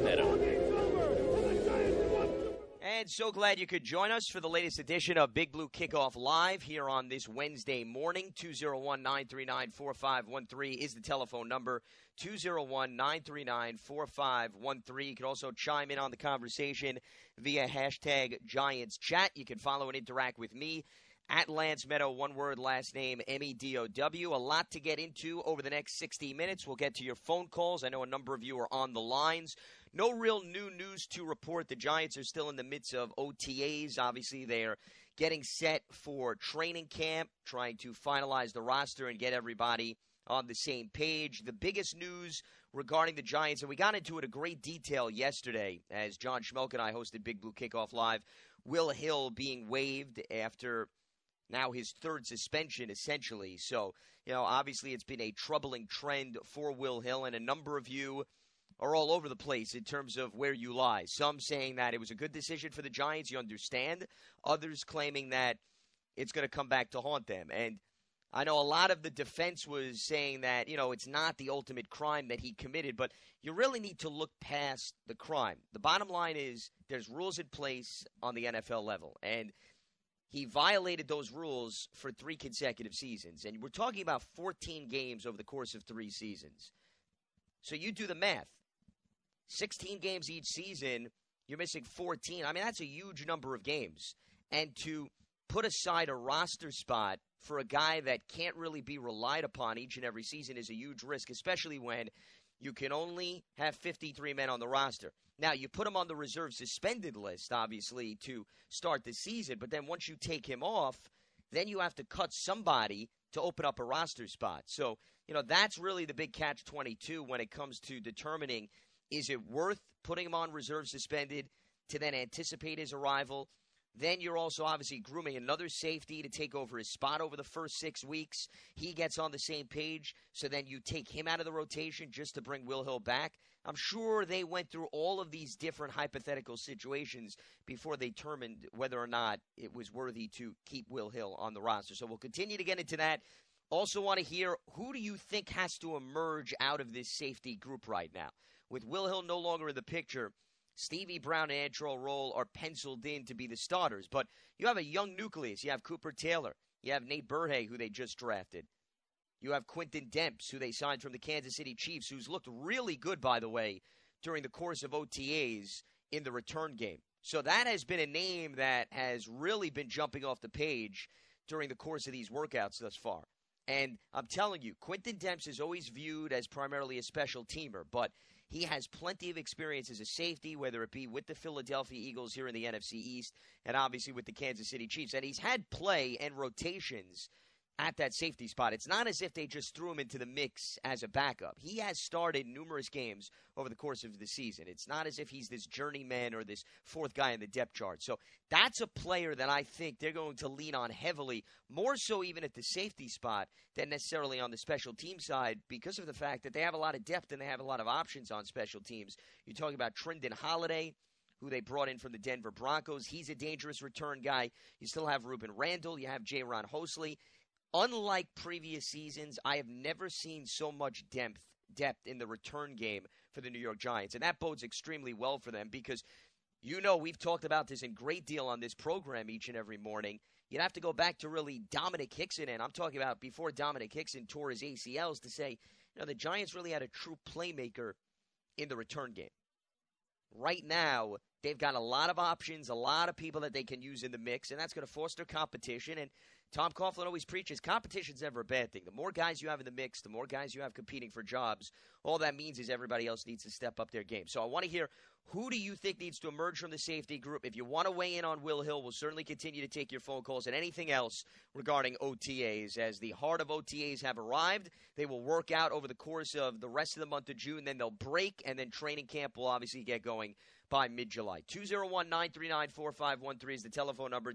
Meadow. And so glad you could join us for the latest edition of Big Blue Kickoff Live here on this Wednesday morning. 201-939-4513 is the telephone number. 201-939-4513. You can also chime in on the conversation via hashtag Giants Chat. You can follow and interact with me at Lance Meadow, one word, last name, M-E-D-O-W. A lot to get into over the next 60 minutes. We'll get to your phone calls. I know a number of you are on the lines. No real new news to report. The Giants are still in the midst of OTAs. Obviously, they're getting set for training camp, trying to finalize the roster and get everybody on the same page. The biggest news regarding the Giants, and we got into it in great detail yesterday as John Schmelk and I hosted Big Blue Kickoff Live, Will Hill being waived after now his third suspension, essentially. So, obviously it's been a troubling trend for Will Hill, and a number of you are all over the place in terms of where you lie. Some saying that it was a good decision for the Giants, you understand. Others claiming that it's going to come back to haunt them. And I know a lot of the defense was saying that, it's not the ultimate crime that he committed, but you really need to look past the crime. The bottom line is there's rules in place on the NFL level, and he violated those rules for 3 consecutive seasons. And we're talking about 14 games over the course of 3 seasons. So you do the math. 16 games each season, you're missing 14. I mean, that's a huge number of games. And to put aside a roster spot for a guy that can't really be relied upon each and every season is a huge risk, especially when you can only have 53 men on the roster. Now, you put him on the reserve suspended list, obviously, to start the season, but then once you take him off, then you have to cut somebody to open up a roster spot. So, that's really the big catch-22 when it comes to determining, is it worth putting him on reserve suspended to then anticipate his arrival? Then you're also obviously grooming another safety to take over his spot over the first 6 weeks. He gets on the same page, so then you take him out of the rotation just to bring Will Hill back. I'm sure they went through all of these different hypothetical situations before they determined whether or not it was worthy to keep Will Hill on the roster. So we'll continue to get into that. Also want to hear, who do you think has to emerge out of this safety group right now? With Will Hill no longer in the picture, Stevie Brown and Antrel Rolle are penciled in to be the starters. But you have a young nucleus. You have Cooper Taylor. You have Nate Burhay, who they just drafted. You have Quinton Demps, who they signed from the Kansas City Chiefs, who's looked really good, by the way, during the course of OTAs in the return game. So that has been a name that has really been jumping off the page during the course of these workouts thus far. And I'm telling you, Quinton Demps is always viewed as primarily a special teamer, but he has plenty of experience as a safety, whether it be with the Philadelphia Eagles here in the NFC East and obviously with the Kansas City Chiefs. And he's had play and rotations at that safety spot. It's not as if they just threw him into the mix as a backup. He has started numerous games over the course of the season. It's not as if he's this journeyman or this fourth guy in the depth chart. So that's a player that I think they're going to lean on heavily, more so even at the safety spot than necessarily on the special team side, because of the fact that they have a lot of depth and they have a lot of options on special teams. You're talking about Trindon Holiday, who they brought in from the Denver Broncos. He's a dangerous return guy. You still have Ruben Randall. You have Jaron Hosley. Unlike previous seasons, I have never seen so much depth in the return game for the New York Giants. And that bodes extremely well for them because, we've talked about this in great deal on this program each and every morning. You'd have to go back to really Dominic Hickson, and I'm talking about before Dominic Hickson tore his ACLs, to say, the Giants really had a true playmaker in the return game. Right now, they've got a lot of options, a lot of people that they can use in the mix, and that's going to foster competition. And Tom Coughlin always preaches competition's never a bad thing. The more guys you have in the mix, the more guys you have competing for jobs, all that means is everybody else needs to step up their game. So I want to hear, who do you think needs to emerge from the safety group? If you want to weigh in on Will Hill, we'll certainly continue to take your phone calls and anything else regarding OTAs. As the heart of OTAs have arrived, they will work out over the course of the rest of the month of June. Then they'll break, and then training camp will obviously get going by mid-July. 201-939-4513 is the telephone number.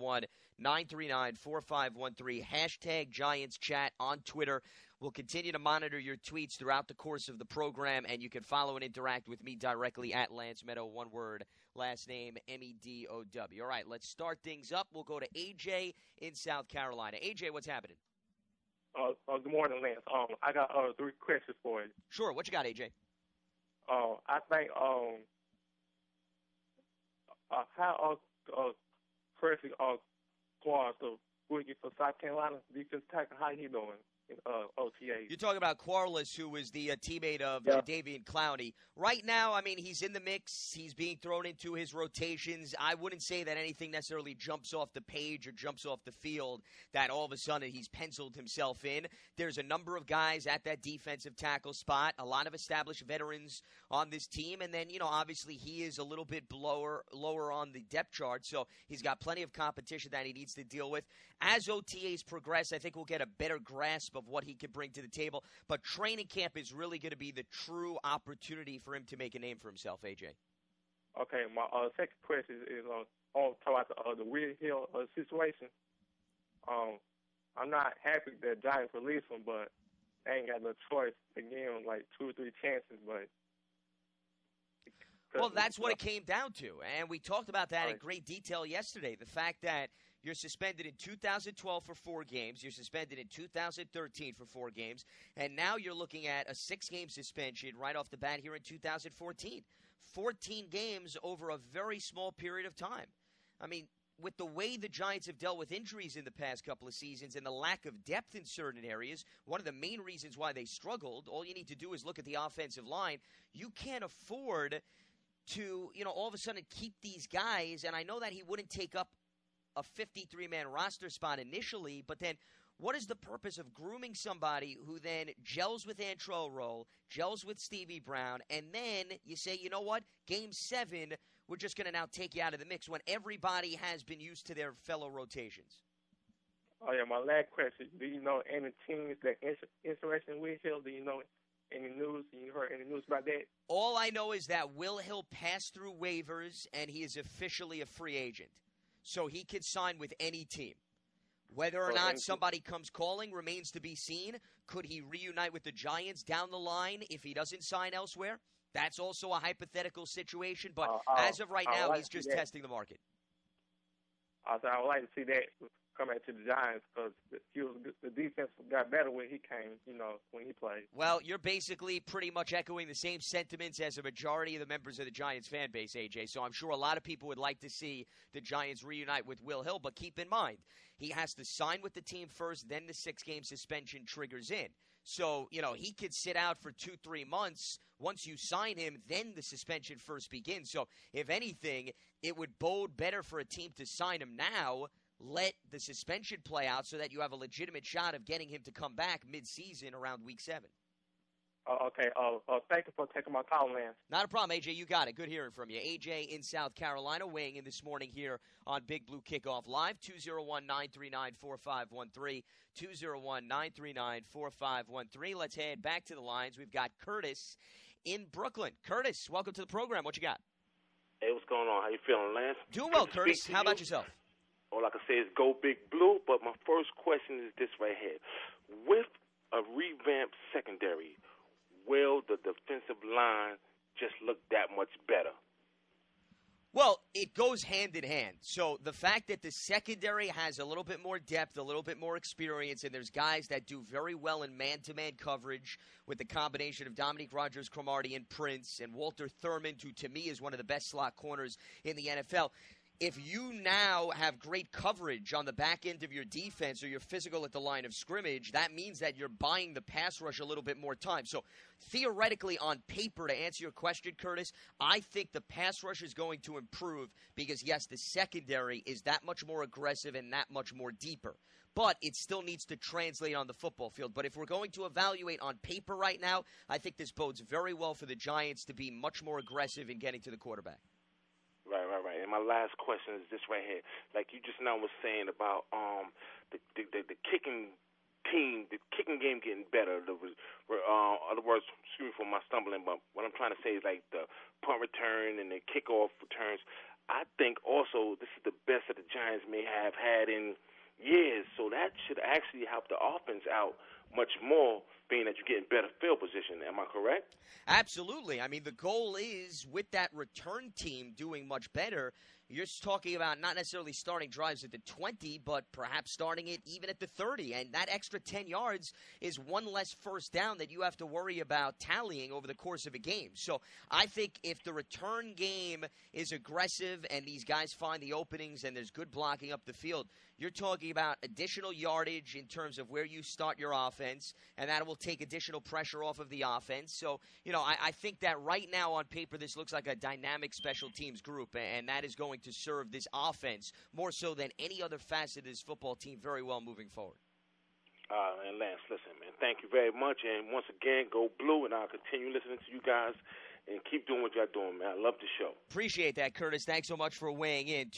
201-939-4513. Hashtag Giants Chat on Twitter. We'll continue to monitor your tweets throughout the course of the program, and you can follow and interact with me directly at Lance Meadow, one word, last name, M-E-D-O-W. All right, let's start things up. We'll go to AJ in South Carolina. AJ, what's happening? Good morning, Lance. I got 3 questions for you. Sure. What you got, AJ? I think how Percy Quarles, the rookie for South Carolina defense tackle, how he doing in OTA? You're talking about Quarles, who was the teammate of Yeah. Jadeveon Clowney. Right now, I mean, he's in the mix. He's being thrown into his rotations. I wouldn't say that anything necessarily jumps off the page or jumps off the field that all of a sudden he's penciled himself in. There's a number of guys at that defensive tackle spot, a lot of established veterans on this team, and then, obviously he is a little bit lower on the depth chart, so he's got plenty of competition that he needs to deal with. As OTAs progress, I think we'll get a better grasp of what he can bring to the table, but training camp is really going to be the true opportunity for him to make a name for himself, AJ. Okay, my second question is on talk about the Will Hill situation. I'm not happy that Giants released him, but they ain't got no choice to give him like 2 or 3 chances. But well, that's what it came down to, and we talked about that in great detail yesterday. The fact that you're suspended in 2012 for 4 games, you're suspended in 2013 for 4 games, and now you're looking at a 6-game suspension right off the bat here in 2014. 14 games over a very small period of time. I mean, with the way the Giants have dealt with injuries in the past couple of seasons and the lack of depth in certain areas, one of the main reasons why they struggled, all you need to do is look at the offensive line. You can't afford to, all of a sudden keep these guys, and I know that he wouldn't take up a 53-man roster spot initially, but then what is the purpose of grooming somebody who then gels with Antrel Rolle, gels with Stevie Brown, and then you say, you know what, Game 7, we're just going to now take you out of the mix when everybody has been used to their fellow rotations? Oh, yeah, my last question. Do you know any teams that interested in Will Hill? Do you know any news? You heard any news about that? All I know is that Will Hill passed through waivers, and he is officially a free agent. So he could sign with any team. Whether or not somebody comes calling remains to be seen. Could he reunite with the Giants down the line if he doesn't sign elsewhere? That's also a hypothetical situation. But as of right now, he's just testing the market. I would like to see that come into the Giants because the defense got better when he came, when he played. Well, you're basically pretty much echoing the same sentiments as a majority of the members of the Giants fan base, AJ. So I'm sure a lot of people would like to see the Giants reunite with Will Hill. But keep in mind, he has to sign with the team first, then the 6-game suspension triggers in. So, he could sit out for 2-3 months. Once you sign him, then the suspension first begins. So, if anything, it would bode better for a team to sign him now, let the suspension play out so that you have a legitimate shot of getting him to come back mid-season around Week 7. Okay. Thank you for taking my call, man. Not a problem, AJ. You got it. Good hearing from you. AJ in South Carolina weighing in this morning here on Big Blue Kickoff Live, 201-939-4513, 201-939-4513. Let's head back to the lines. We've got Curtis in Brooklyn. Curtis, welcome to the program. What you got? Hey, what's going on? How you feeling, Lance? Doing well, Curtis. How about yourself? All I can say is go Big Blue, but my first question is this right here. With a revamped secondary, will the defensive line just look that much better? Well, it goes hand in hand. So the fact that the secondary has a little bit more depth, a little bit more experience, and there's guys that do very well in man-to-man coverage with the combination of Dominique Rodgers-Cromartie and Prince and Walter Thurmond, who to me is one of the best slot corners in the NFL. If you now have great coverage on the back end of your defense or you're physical at the line of scrimmage, that means that you're buying the pass rush a little bit more time. So theoretically, on paper, to answer your question, Curtis, I think the pass rush is going to improve because, yes, the secondary is that much more aggressive and that much more deeper. But it still needs to translate on the football field. But if we're going to evaluate on paper right now, I think this bodes very well for the Giants to be much more aggressive in getting to the quarterback. Right. And my last question is this right here. Like you just now was saying about the kicking team, the kicking game getting better. Other words, excuse me for my stumbling, but what I'm trying to say is like the punt return and the kickoff returns. I think also this is the best that the Giants may have had in years, so that should actually help the offense out much more, being that you're getting better field position. Am I correct? Absolutely. I mean, the goal is, with that return team doing much better, you're talking about not necessarily starting drives at the 20, but perhaps starting it even at the 30. And that extra 10 yards is one less first down that you have to worry about tallying over the course of a game. So I think if the return game is aggressive and these guys find the openings and there's good blocking up the field, you're talking about additional yardage in terms of where you start your offense, and that will take additional pressure off of the offense. So, I think that right now on paper this looks like a dynamic special teams group, and that is going to serve this offense more so than any other facet of this football team very well moving forward. And Lance, listen, man, thank you very much. And once again, go blue, and I'll continue listening to you guys. And keep doing what y'all doing, man. I love the show. Appreciate that, Curtis. Thanks so much for weighing in.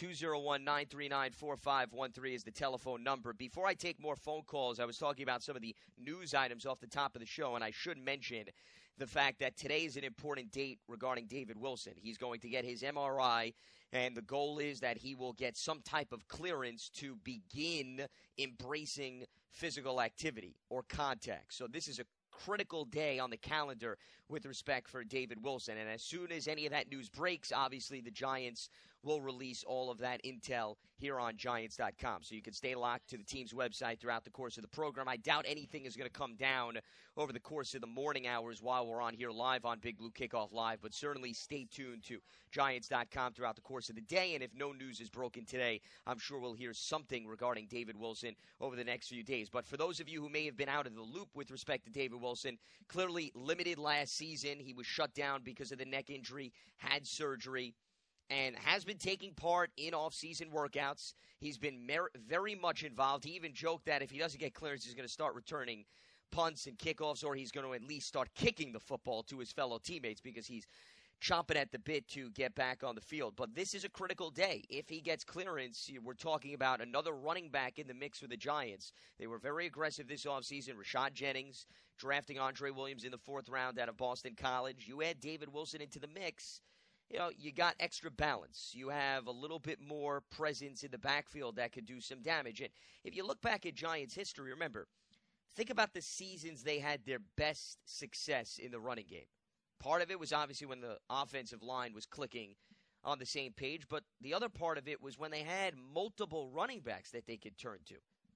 201-939-4513 is the telephone number. Before I take more phone calls, I was talking about some of the news items off the top of the show, and I should mention the fact that today is an important date regarding David Wilson. He's going to get his MRI, and the goal is that he will get some type of clearance to begin embracing physical activity or contact. So this is a critical day on the calendar with respect for David Wilson. And as soon as any of that news breaks, obviously the Giants will release all of that intel here on Giants.com. So you can stay locked to the team's website throughout the course of the program. I doubt anything is going to come down over the course of the morning hours while we're on here live on Big Blue Kickoff Live, but certainly stay tuned to Giants.com throughout the course of the day. And if no news is broken today, I'm sure we'll hear something regarding David Wilson over the next few days. But for those of you who may have been out of the loop with respect to David Wilson, clearly limited last season. He was shut down because of the neck injury, had surgery, and has been taking part in off-season workouts. He's been very much involved. He even joked that if he doesn't get clearance, he's going to start returning punts and kickoffs, or he's going to at least start kicking the football to his fellow teammates because he's chomping at the bit to get back on the field. But this is a critical day. If he gets clearance, we're talking about another running back in the mix for the Giants. They were very aggressive this offseason. Rashad Jennings, drafting Andre Williams in the 4th round out of Boston College. You add David Wilson into the mix, you got extra balance. You have a little bit more presence in the backfield that could do some damage. And if you look back at Giants history, remember, think about the seasons they had their best success in the running game. Part of it was obviously when the offensive line was clicking on the same page, but the other part of it was when they had multiple running backs that they could turn to.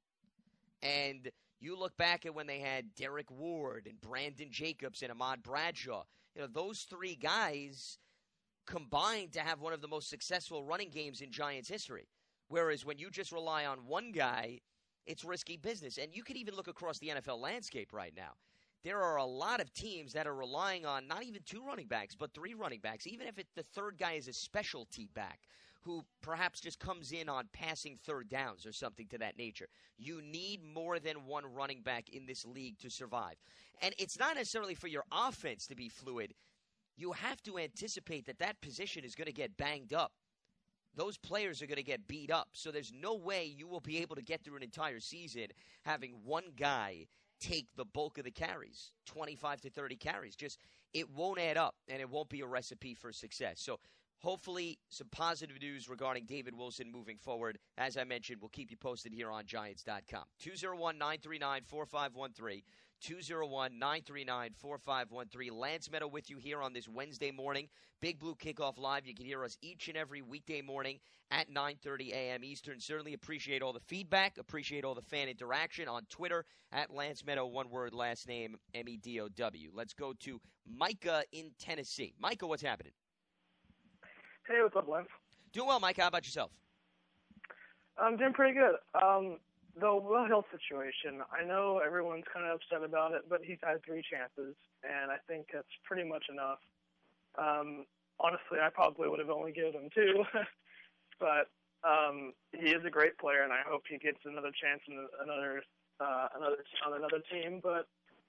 And you look back at when they had Derek Ward and Brandon Jacobs and Ahmad Bradshaw. Those three guys combined to have one of the most successful running games in Giants history. Whereas when you just rely on one guy, it's risky business. And you can even look across the NFL landscape right now. There are a lot of teams that are relying on not even 2 running backs, but 3 running backs, even if the third guy is a specialty back who perhaps just comes in on passing third downs or something to that nature. You need more than one running back in this league to survive. And it's not necessarily for your offense to be fluid. You have to anticipate that position is going to get banged up. Those players are going to get beat up. So there's no way you will be able to get through an entire season having one guy take the bulk of the carries, 25 to 30 carries. It won't add up, and it won't be a recipe for success. So hopefully some positive news regarding David Wilson moving forward. As I mentioned, we'll keep you posted here on Giants.com. 201-939-4513. 201-939-4513. Lance Meadow with you here on this Wednesday morning. Big Blue Kickoff Live. You can hear us each and every weekday morning at 9:30 a.m. Eastern. Certainly appreciate all the feedback. Appreciate all the fan interaction on Twitter at Lance Meadow, one word, last name, Medow. Let's go to Micah in Tennessee. Micah, what's happening? Hey, what's up, Lance? Doing well, Micah. How about yourself? I'm doing pretty good. The Will Hill situation, I know everyone's kind of upset about it, but he's had 3 chances, and I think that's pretty much enough. Honestly, I probably would have only given him 2, but he is a great player, and I hope he gets another chance in another team. But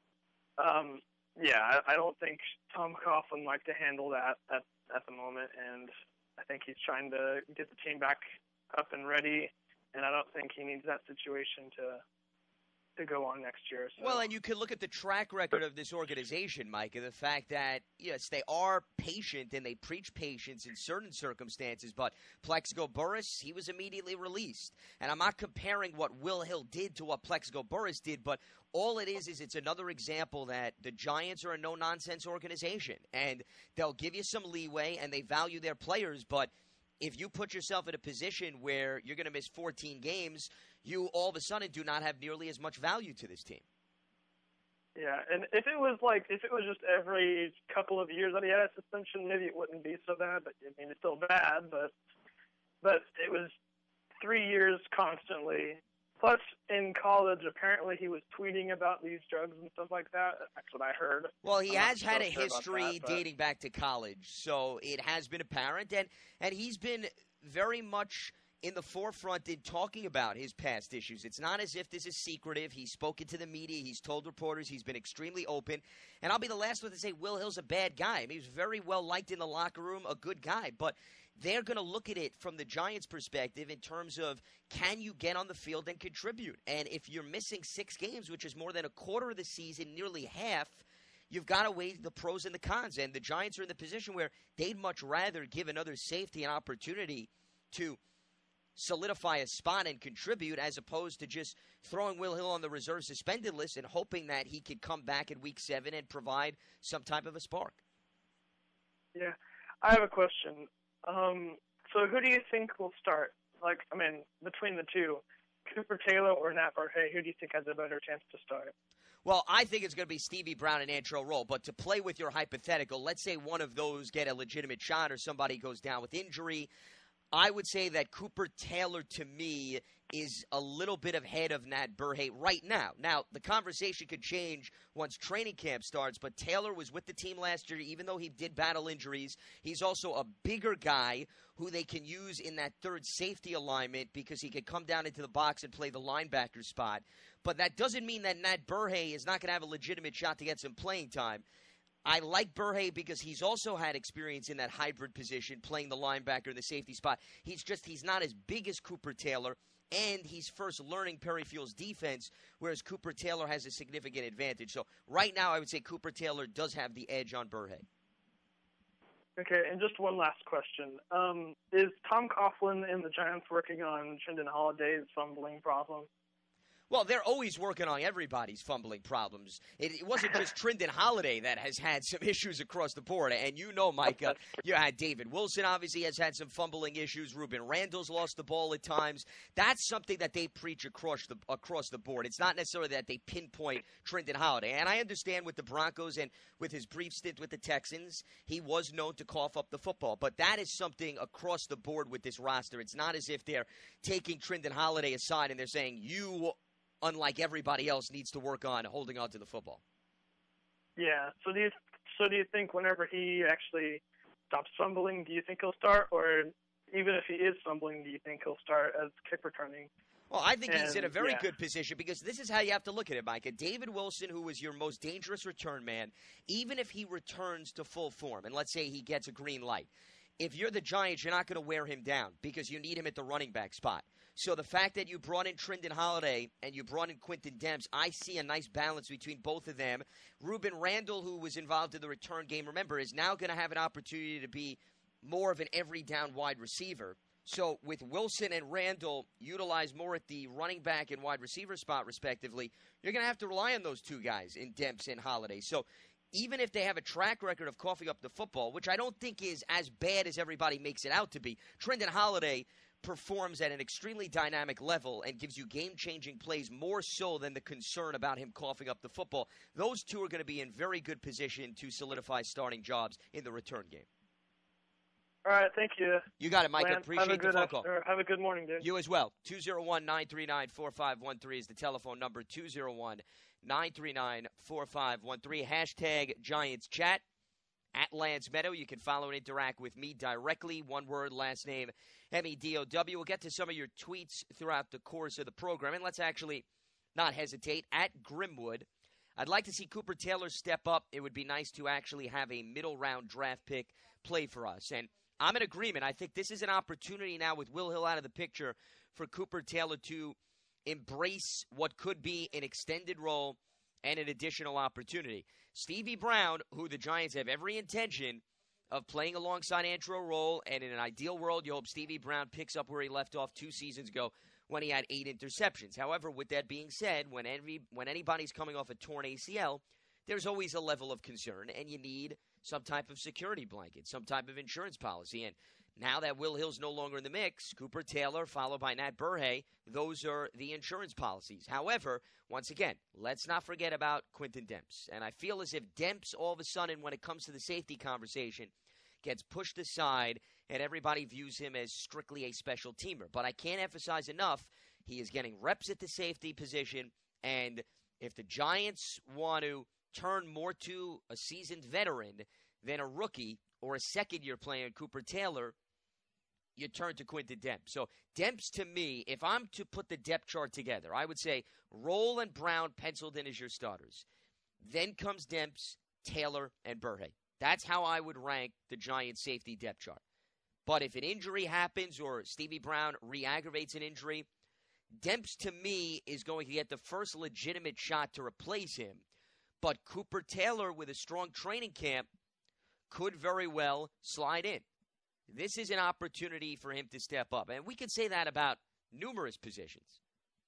I don't think Tom Coughlin liked to handle that at the moment, and I think he's trying to get the team back up and ready. And I don't think he needs that situation to go on next year. So. Well, and you can look at the track record of this organization, Mike, and the fact that, yes, they are patient and they preach patience in certain circumstances, but Plexico Burress, he was immediately released. And I'm not comparing what Will Hill did to what Plexico Burress did, but all it is it's another example that the Giants are a no-nonsense organization, and they'll give you some leeway and they value their players, but if you put yourself in a position where you're going to miss 14 games, you all of a sudden do not have nearly as much value to this team. Yeah, and if it was just every couple of years that he had a suspension, maybe it wouldn't be so bad. But I mean, it's still bad. But it was 3 years constantly. Plus, in college, apparently he was tweeting about these drugs and stuff like that. That's what I heard. Well, he has had a sure history that, dating back to college, so it has been apparent. And he's been very much in the forefront in talking about his past issues. It's not as if this is secretive. He's spoken to the media. He's told reporters. He's been extremely open. And I'll be the last one to say Will Hill's a bad guy. I mean, he was very well liked in the locker room, a good guy. But they're going to look at it from the Giants' perspective in terms of, can you get on the field and contribute? And if you're missing 6 games, which is more than a quarter of the season, nearly half, you've got to weigh the pros and the cons. And the Giants are in the position where they'd much rather give another safety an opportunity to solidify a spot and contribute, as opposed to just throwing Will Hill on the reserve suspended list and hoping that he could come back in Week 7 and provide some type of a spark. Yeah, I have a question. So who do you think will start? Between the two, Cooper Taylor or Nat Burhay, who do you think has a better chance to start? Well, I think it's going to be Stevie Brown and Antrel Rolle. But to play with your hypothetical, let's say one of those get a legitimate shot or somebody goes down with injury. I would say that Cooper Taylor, to me, is a little bit ahead of Nat Burhay right now. Now, the conversation could change once training camp starts, but Taylor was with the team last year, even though he did battle injuries. He's also a bigger guy who they can use in that third safety alignment because he could come down into the box and play the linebacker spot. But that doesn't mean that Nat Burhay is not going to have a legitimate shot to get some playing time. I like Burhay because he's also had experience in that hybrid position, playing the linebacker in the safety spot. He's not as big as Cooper Taylor, and he's first learning Perry Field's defense, whereas Cooper Taylor has a significant advantage. So right now I would say Cooper Taylor does have the edge on Burhay. Okay, and just one last question. Is Tom Coughlin and the Giants working on Trindon Holiday's fumbling problem? Well, they're always working on everybody's fumbling problems. It wasn't just Trindon Holiday that has had some issues across the board. And you know, Micah, you had David Wilson obviously has had some fumbling issues. Ruben Randall's lost the ball at times. That's something that they preach across the board. It's not necessarily that they pinpoint Trindon Holiday. And I understand with the Broncos and with his brief stint with the Texans, he was known to cough up the football. But that is something across the board with this roster. It's not as if they're taking Trindon Holiday aside and they're saying, you, unlike everybody else, needs to work on holding on to the football. Yeah. So do you think whenever he actually stops fumbling, do you think he'll start? Or even if he is fumbling, do you think he'll start as kick returning? Well, I think he's in a very good position because this is how you have to look at it, Micah. David Wilson, who is your most dangerous return man, even if he returns to full form, and let's say he gets a green light, if you're the Giants, you're not going to wear him down because you need him at the running back spot. So the fact that you brought in Trindon Holiday and you brought in Quinton Demps, I see a nice balance between both of them. Ruben Randall, who was involved in the return game, remember, is now going to have an opportunity to be more of an every down wide receiver. So with Wilson and Randall utilized more at the running back and wide receiver spot, respectively, you're going to have to rely on those two guys in Demps and Holiday. So even if they have a track record of coughing up the football, which I don't think is as bad as everybody makes it out to be, Trindon Holiday performs at an extremely dynamic level and gives you game-changing plays more so than the concern about him coughing up the football. Those two are going to be in very good position to solidify starting jobs in the return game. All right, thank you. You got it, Micah. Lance, appreciate the phone call. Have a good morning, dude. You as well. 201-939-4513 is the telephone number. 201-939-4513. Hashtag Giants Chat. At Lance Meadow, you can follow and interact with me directly. One word, last name, MEDOW. We'll get to some of your tweets throughout the course of the program. And let's actually not hesitate. At Grimwood, I'd like to see Cooper Taylor step up. It would be nice to actually have a middle-round draft pick play for us. And I'm in agreement. I think this is an opportunity now with Will Hill out of the picture for Cooper Taylor to embrace what could be an extended role and an additional opportunity. Stevie Brown, who the Giants have every intention of playing alongside Antrel Rolle, and in an ideal world, you hope Stevie Brown picks up where he left off 2 seasons ago when he had 8 interceptions. However, with that being said, when anybody's coming off a torn ACL, there's always a level of concern, and you need some type of security blanket, some type of insurance policy. And Now that Will Hill's no longer in the mix, Cooper Taylor followed by Nat Burhay, those are the insurance policies. However, once again, let's not forget about Quinton Demps. And I feel as if Demps, all of a sudden, when it comes to the safety conversation, gets pushed aside and everybody views him as strictly a special teamer. But I can't emphasize enough, he is getting reps at the safety position, and if the Giants want to turn more to a seasoned veteran than a rookie or a second-year player, Cooper Taylor, you turn to Quinton Demps. So Demps, to me, if I'm to put the depth chart together, I would say Roll and Brown penciled in as your starters. Then comes Demps, Taylor, and Burhay. That's how I would rank the Giants' safety depth chart. But if an injury happens or Stevie Brown re-aggravates an injury, Demps, to me, is going to get the first legitimate shot to replace him. But Cooper Taylor, with a strong training camp, could very well slide in. This is an opportunity for him to step up. And we can say that about numerous positions.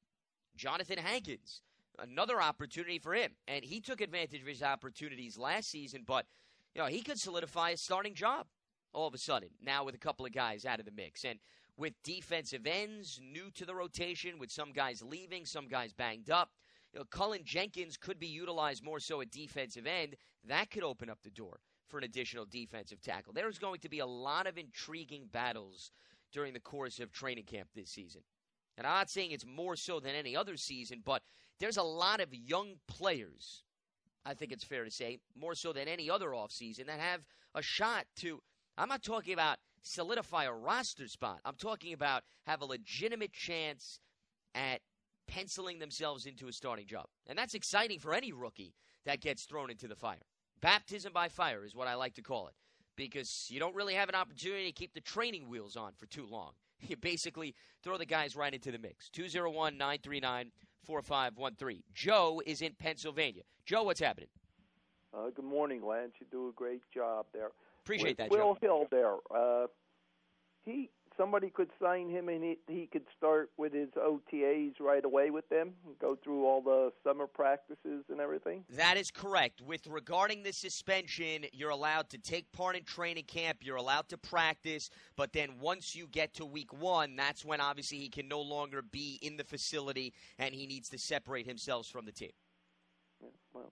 Jonathan Hankins, another opportunity for him. And he took advantage of his opportunities last season, but he could solidify a starting job all of a sudden, now with a couple of guys out of the mix. And with defensive ends new to the rotation, with some guys leaving, some guys banged up, Cullen Jenkins could be utilized more so at defensive end. That could open up the door for an additional defensive tackle. There's going to be a lot of intriguing battles during the course of training camp this season. And I'm not saying it's more so than any other season, but there's a lot of young players, I think it's fair to say, more so than any other offseason, that have a shot to, I'm not talking about solidify a roster spot. I'm talking about have a legitimate chance at penciling themselves into a starting job. And that's exciting for any rookie that gets thrown into the fire. Baptism by fire is what I like to call it, because you don't really have an opportunity to keep the training wheels on for too long. You basically throw the guys right into the mix. 201-939-4513. Joe is in Pennsylvania. Joe, what's happening? Good morning, Lance. You do a great job there. Appreciate that, Will Joe. Hill there. Somebody could sign him and he could start with his OTAs right away with them and go through all the summer practices and everything? That is correct. With regarding the suspension, you're allowed to take part in training camp. You're allowed to practice. But then once you get to week one, that's when obviously he can no longer be in the facility and he needs to separate himself from the team. Yeah, well,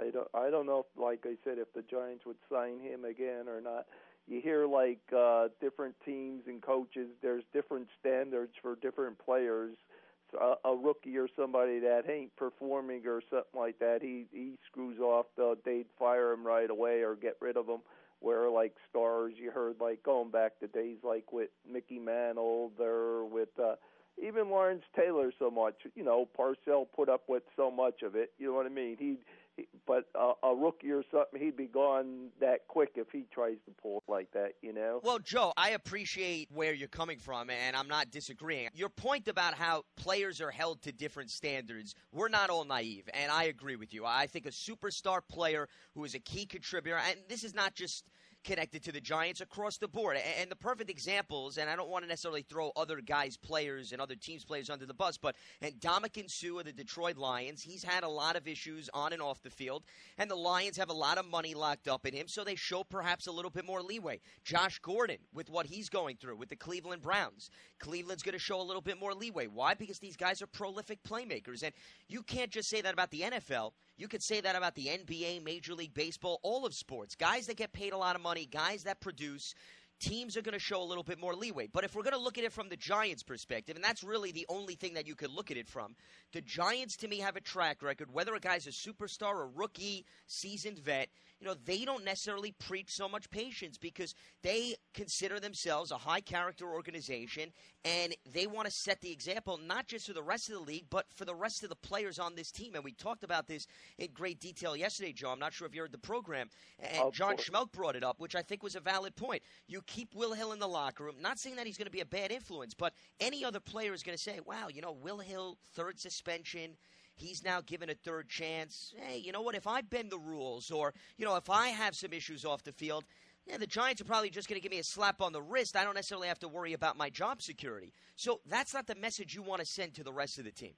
I don't know, like I said, if the Giants would sign him again or not. You hear different teams and coaches, there's different standards for different players. So a rookie or somebody that ain't performing or something like that, he screws off, they'd fire him right away or get rid of him. Where stars, you heard going back to days with Mickey Mantle or with even Lawrence Taylor so much. Parcells put up with so much of it. You know what I mean? But a rookie or something, he'd be gone that quick if he tries to pull it like that, Well, Joe, I appreciate where you're coming from, and I'm not disagreeing. Your point about how players are held to different standards, we're not all naive, and I agree with you. I think a superstar player who is a key contributor, and this is not just connected to the Giants across the board. And the perfect examples, and I don't want to necessarily throw other guys' players and other teams' players under the bus, but Ndamukong Suh of the Detroit Lions, he's had a lot of issues on and off the field, and the Lions have a lot of money locked up in him, so they show perhaps a little bit more leeway. Josh Gordon, with what he's going through with the Cleveland Browns, Cleveland's going to show a little bit more leeway. Why? Because these guys are prolific playmakers, and you can't just say that about the NFL. You could say that about the NBA, Major League Baseball, all of sports. Guys that get paid a lot of money, guys that produce, teams are going to show a little bit more leeway. But if we're going to look at it from the Giants' perspective, and that's really the only thing that you could look at it from, the Giants, to me, have a track record, whether a guy's a superstar, a rookie, seasoned vet, they don't necessarily preach so much patience because they consider themselves a high-character organization, and they want to set the example not just for the rest of the league, but for the rest of the players on this team. And we talked about this in great detail yesterday, Joe. I'm not sure if you heard the program. And John Schmelk brought it up, which I think was a valid point. You keep Will Hill in the locker room, not saying that he's going to be a bad influence, but any other player is going to say, wow, Will Hill, third suspension, he's now given a third chance. Hey, you know what? If I bend the rules or, if I have some issues off the field, the Giants are probably just going to give me a slap on the wrist. I don't necessarily have to worry about my job security. So that's not the message you want to send to the rest of the team.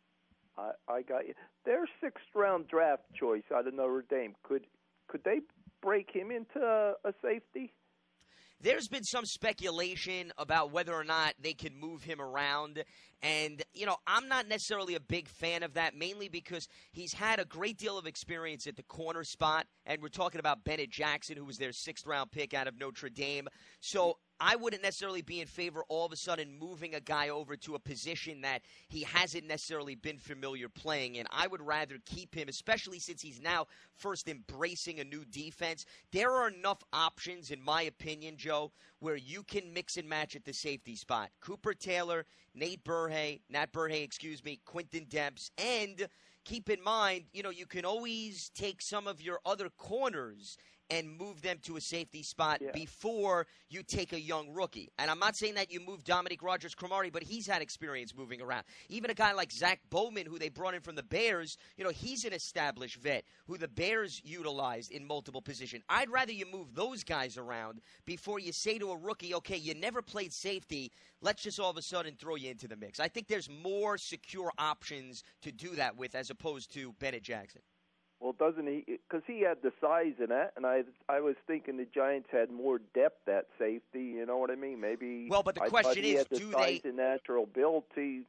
I got you. Their sixth-round draft choice out of Notre Dame, could they break him into a safety? there's been some speculation about whether or not they can move him around. And, I'm not necessarily a big fan of that, mainly because he's had a great deal of experience at the corner spot. And we're talking about Bennett Jackson, who was their 6th-round pick out of Notre Dame. So I wouldn't necessarily be in favor all of a sudden moving a guy over to a position that he hasn't necessarily been familiar playing in. I would rather keep him, especially since he's now first embracing a new defense. There are enough options, in my opinion, Joe, where you can mix and match at the safety spot. Cooper Taylor, Nat Burhay, Quinton Demps, and keep in mind, you can always take some of your other corners and move them to a safety spot before you take a young rookie. And I'm not saying that you move Dominique Rodgers-Cromartie, but he's had experience moving around. Even a guy like Zach Bowman, who they brought in from the Bears, he's an established vet who the Bears utilized in multiple positions. I'd rather you move those guys around before you say to a rookie, okay, you never played safety, let's just all of a sudden throw you into the mix. I think there's more secure options to do that with as opposed to Bennett Jackson. Well, doesn't he? Because he had the size in that, and I was thinking the Giants had more depth at safety. You know what I mean? Maybe. Well, but the question is, do they? And natural build.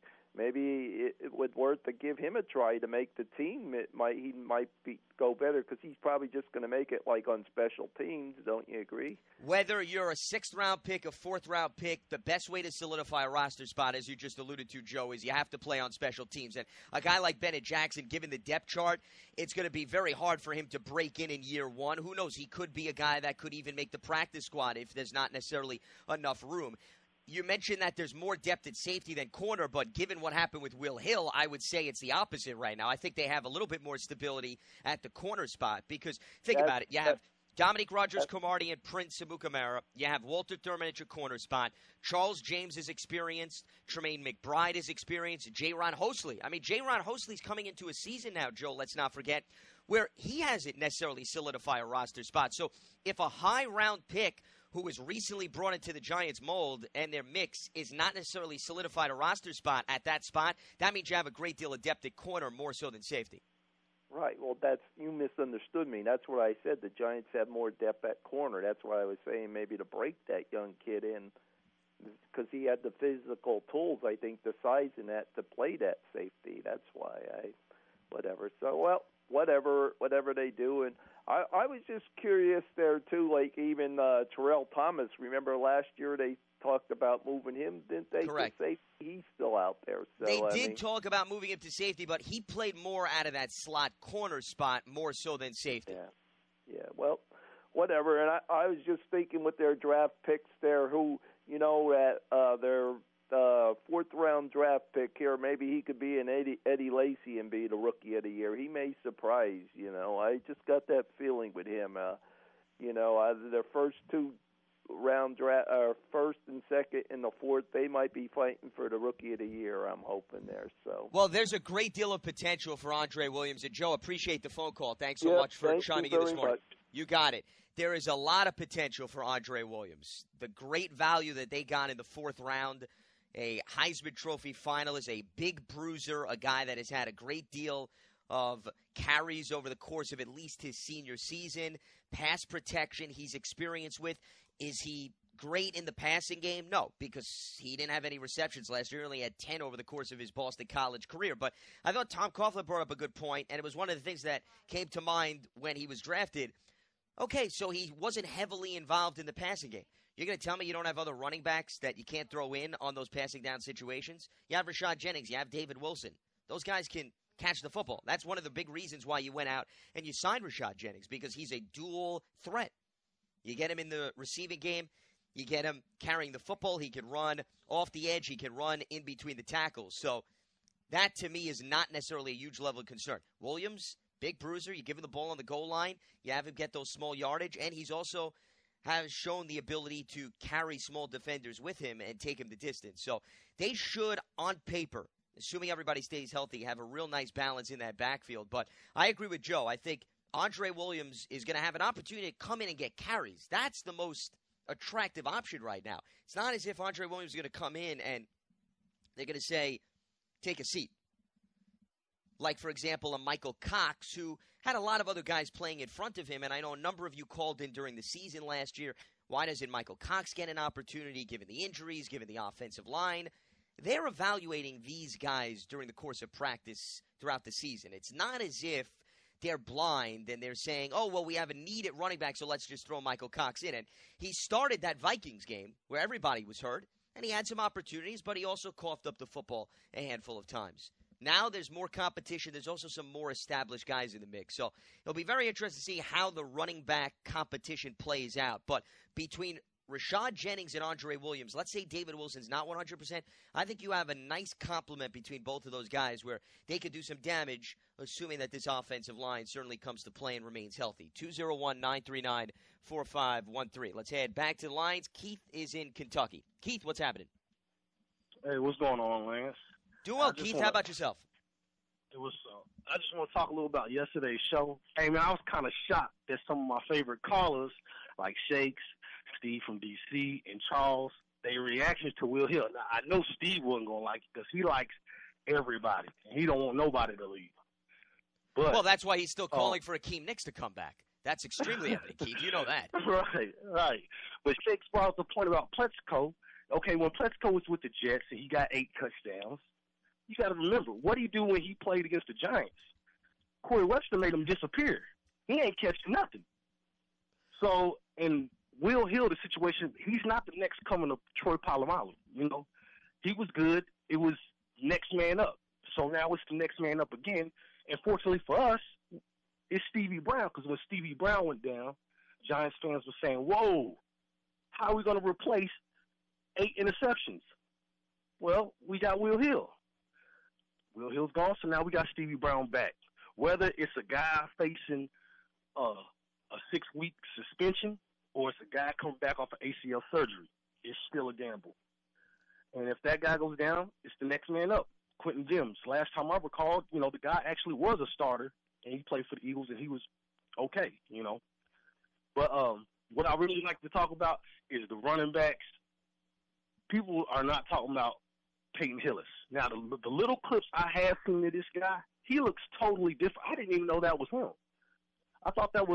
Maybe it would worth to give him a try to make the team. He might go better because he's probably just going to make it like on special teams. Don't you agree? Whether you're a 6th-round pick, a 4th-round pick, the best way to solidify a roster spot, as you just alluded to, Joe, is you have to play on special teams. And a guy like Bennett Jackson, given the depth chart, it's going to be very hard for him to break in year one. Who knows? He could be a guy that could even make the practice squad if there's not necessarily enough room. You mentioned that there's more depth at safety than corner, but given what happened with Will Hill, I would say it's the opposite right now. I think they have a little bit more stability at the corner spot because, think about it, you have Dominique Rodgers-Cromartie and Prince Amukamara. You have Walter Thurman at your corner spot. Charles James is experienced. Tremaine McBride is experienced. Jaron Hosley. I mean, Jaron Hosley's coming into a season now, Joe, let's not forget, where he hasn't necessarily solidified a roster spot. So if a high-round pick who was recently brought into the Giants mold and their mix is not necessarily solidified a roster spot at that spot, that means you have a great deal of depth at corner more so than safety. Right. Well, you misunderstood me. That's what I said. The Giants have more depth at corner. That's why I was saying maybe to break that young kid in because he had the physical tools, I think, the size in that to play that safety. That's why whatever. So, well, whatever they do. And I was just curious there, too, like even Terrell Thomas. Remember last year they talked about moving him, didn't they? Correct. To safety? He's still out there. So, they did talk about moving him to safety, but he played more out of that slot corner spot more so than safety. Yeah. Well, whatever. And I was just thinking with their draft picks there, who, their 4th-round draft pick here, maybe he could be an Eddie Lacy and be the Rookie of the Year. He may surprise, I just got that feeling with him. Either their first 2-round draft, first and second and the 4th, they might be fighting for the Rookie of the Year, I'm hoping there. So, well, there's a great deal of potential for Andre Williams. And, Joe, appreciate the phone call. Thanks so much for chiming in this morning. You got it. There is a lot of potential for Andre Williams. The great value that they got in the 4th round, a Heisman Trophy finalist, a big bruiser, a guy that has had a great deal of carries over the course of at least his senior season, pass protection he's experienced with. Is he great in the passing game? No, because he didn't have any receptions last year. He only had 10 over the course of his Boston College career. But I thought Tom Coughlin brought up a good point, and it was one of the things that came to mind when he was drafted. Okay, so he wasn't heavily involved in the passing game. You're going to tell me you don't have other running backs that you can't throw in on those passing down situations? You have Rashad Jennings. You have David Wilson. Those guys can catch the football. That's one of the big reasons why you went out and you signed Rashad Jennings, because he's a dual threat. You get him in the receiving game. You get him carrying the football. He can run off the edge. He can run in between the tackles. So that, to me, is not necessarily a huge level of concern. Williams, big bruiser. You give him the ball on the goal line. You have him get those small yardage. And he's also has shown the ability to carry small defenders with him and take him the distance. So they should, on paper, assuming everybody stays healthy, have a real nice balance in that backfield. But I agree with Joe. I think Andre Williams is going to have an opportunity to come in and get carries. That's the most attractive option right now. It's not as if Andre Williams is going to come in and they're going to say, take a seat. Like, for example, a Michael Cox, who had a lot of other guys playing in front of him, and I know a number of you called in during the season last year. Why doesn't Michael Cox get an opportunity given the injuries, given the offensive line? They're evaluating these guys during the course of practice throughout the season. It's not as if they're blind and they're saying, oh, well, we have a need at running back, so let's just throw Michael Cox in. And he started that Vikings game where everybody was hurt, and he had some opportunities, but he also coughed up the football a handful of times. Now there's more competition. There's also some more established guys in the mix. So it'll be very interesting to see how the running back competition plays out. But between Rashad Jennings and Andre Williams, let's say David Wilson's not 100%, I think you have a nice complement between both of those guys where they could do some damage, assuming that this offensive line certainly comes to play and remains healthy. 201-939-4513. Let's head back to the lines. Keith is in Kentucky. Keith, what's happening? Hey, what's going on, Lance? Doing well, Keith. How about yourself? It was. I just want to talk a little about yesterday's show. Hey, man, I was kind of shocked that some of my favorite callers, like Shakes, Steve from D.C., and Charles, their reactions to Will Hill. Now, I know Steve wasn't going to like it because he likes everybody, and he don't want nobody to leave. But, well, that's why he's still calling for Akeem Nicks to come back. That's extremely evident, Keith. You know that. Right. But Shakes brought up the point about Plexico. Okay, when Plexico was with the Jets and he got 8 touchdowns, you got to remember, what did he do when he played against the Giants? Corey Webster made him disappear. He ain't catching nothing. So, in Will Hill, the situation, he's not the next coming of Troy Polamalu. You know, he was good. It was next man up. So now it's the next man up again. And fortunately for us, it's Stevie Brown, because when Stevie Brown went down, Giants fans were saying, whoa, how are we going to replace 8 interceptions? Well, we got Will Hill. Will Hill's gone, so now we got Stevie Brown back. Whether it's a guy facing a 6-week suspension or it's a guy coming back off of ACL surgery, it's still a gamble. And if that guy goes down, it's the next man up. Quentin Dims. Last time I recall, you know, the guy actually was a starter, and he played for the Eagles, and he was okay, you know. But what I really like to talk about is the running backs. People are not talking about Peyton Hillis. Now, the little clips I have seen of this guy, he looks totally different. I didn't even know that was him. I thought that was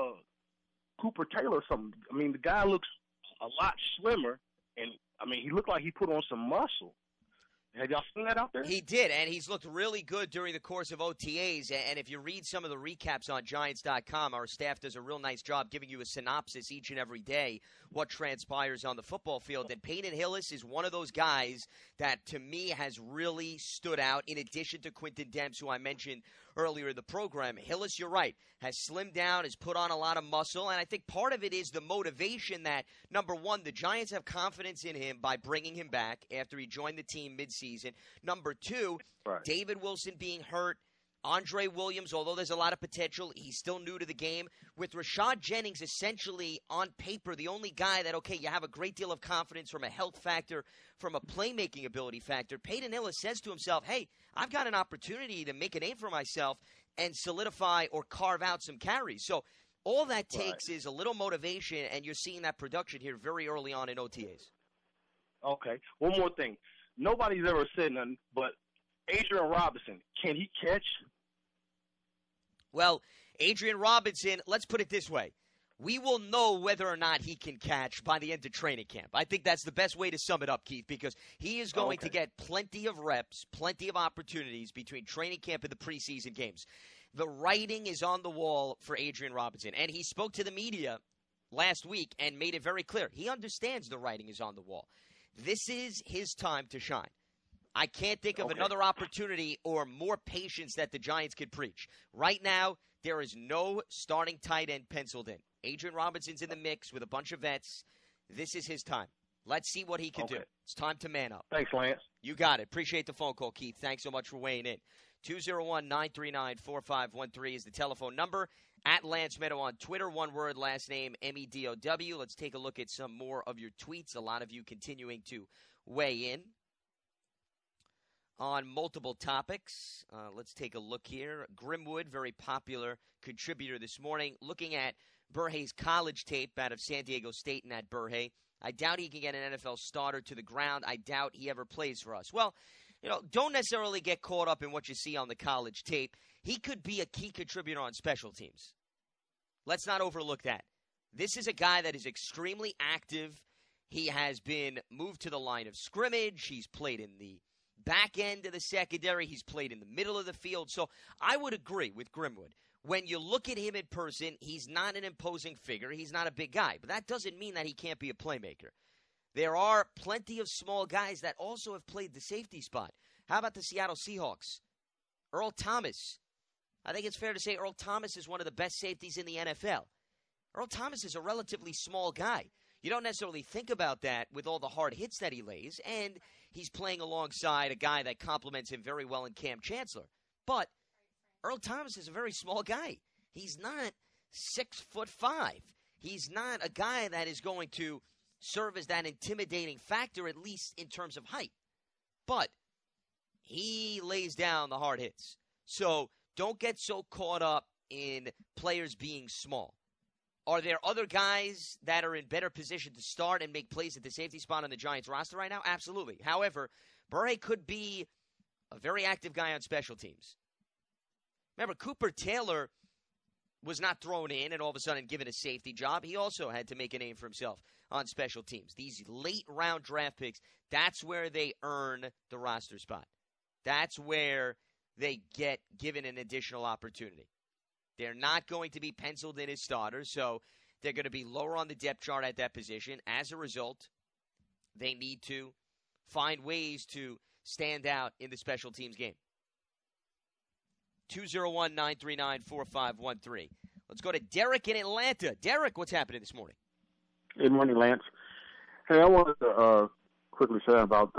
Cooper Taylor or something. I mean, the guy looks a lot slimmer, and, I mean, he looked like he put on some muscle. Have y'all seen that out there? He did, and he's looked really good during the course of OTAs. And if you read some of the recaps on Giants.com, our staff does a real nice job giving you a synopsis each and every day what transpires on the football field. And Peyton Hillis is one of those guys that, to me, has really stood out, in addition to Quentin Demps, who I mentioned earlier in the program. Hillis, you're right, has slimmed down, has put on a lot of muscle, and I think part of it is the motivation that, number one, the Giants have confidence in him by bringing him back after he joined the team midseason. Number two, right. David Wilson being hurt, Andre Williams, although there's a lot of potential, he's still new to the game. With Rashad Jennings essentially on paper, the only guy that, okay, you have a great deal of confidence from a health factor, from a playmaking ability factor, Peyton Hillis says to himself, hey, I've got an opportunity to make a name for myself and solidify or carve out some carries. So all that takes is a little motivation, and you're seeing that production here very early on in OTAs. Okay. One more thing. Nobody's ever said nothing, but Adrian Robinson, can he catch? Well, Adrian Robinson, let's put it this way. We will know whether or not he can catch by the end of training camp. I think that's the best way to sum it up, Keith, because he is going to get plenty of reps, plenty of opportunities between training camp and the preseason games. The writing is on the wall for Adrian Robinson, and he spoke to the media last week and made it very clear. He understands the writing is on the wall. This is his time to shine. I can't think of another opportunity or more patience that the Giants could preach. Right now, there is no starting tight end penciled in. Adrian Robinson's in the mix with a bunch of vets. This is his time. Let's see what he can do. It's time to man up. Thanks, Lance. You got it. Appreciate the phone call, Keith. Thanks so much for weighing in. 201-939-4513 is the telephone number. At Lance Meadow on Twitter, one word, last name, MEDOW. Let's take a look at some more of your tweets. A lot of you continuing to weigh in on multiple topics. Let's take a look here. Grimwood, very popular contributor this morning, looking at Burhay's college tape out of San Diego State and at Burhay. I doubt he can get an NFL starter to the ground. I doubt he ever plays for us. Well, don't necessarily get caught up in what you see on the college tape. He could be a key contributor on special teams. Let's not overlook that. This is a guy that is extremely active. He has been moved to the line of scrimmage. He's played in the back end of the secondary. He's played in the middle of the field. So I would agree with Grimwood. When you look at him in person, he's not an imposing figure. He's not a big guy. But that doesn't mean that he can't be a playmaker. There are plenty of small guys that also have played the safety spot. How about the Seattle Seahawks? Earl Thomas. I think it's fair to say Earl Thomas is one of the best safeties in the NFL. Earl Thomas is a relatively small guy. You don't necessarily think about that with all the hard hits that he lays, and he's playing alongside a guy that complements him very well in Cam Chancellor. But Earl Thomas is a very small guy. He's not 6'5". He's not a guy that is going to serve as that intimidating factor, at least in terms of height. But he lays down the hard hits. So don't get so caught up in players being small. Are there other guys that are in better position to start and make plays at the safety spot on the Giants roster right now? Absolutely. However, Bure could be a very active guy on special teams. Remember, Cooper Taylor was not thrown in and all of a sudden given a safety job. He also had to make a name for himself on special teams. These late-round draft picks, that's where they earn the roster spot. That's where they get given an additional opportunity. They're not going to be penciled in as starters, so they're going to be lower on the depth chart at that position. As a result, they need to find ways to stand out in the special teams game. 201-939-4513. Let's go to Derek in Atlanta. Derek, what's happening this morning? Good morning, Lance. Hey, I wanted to quickly say about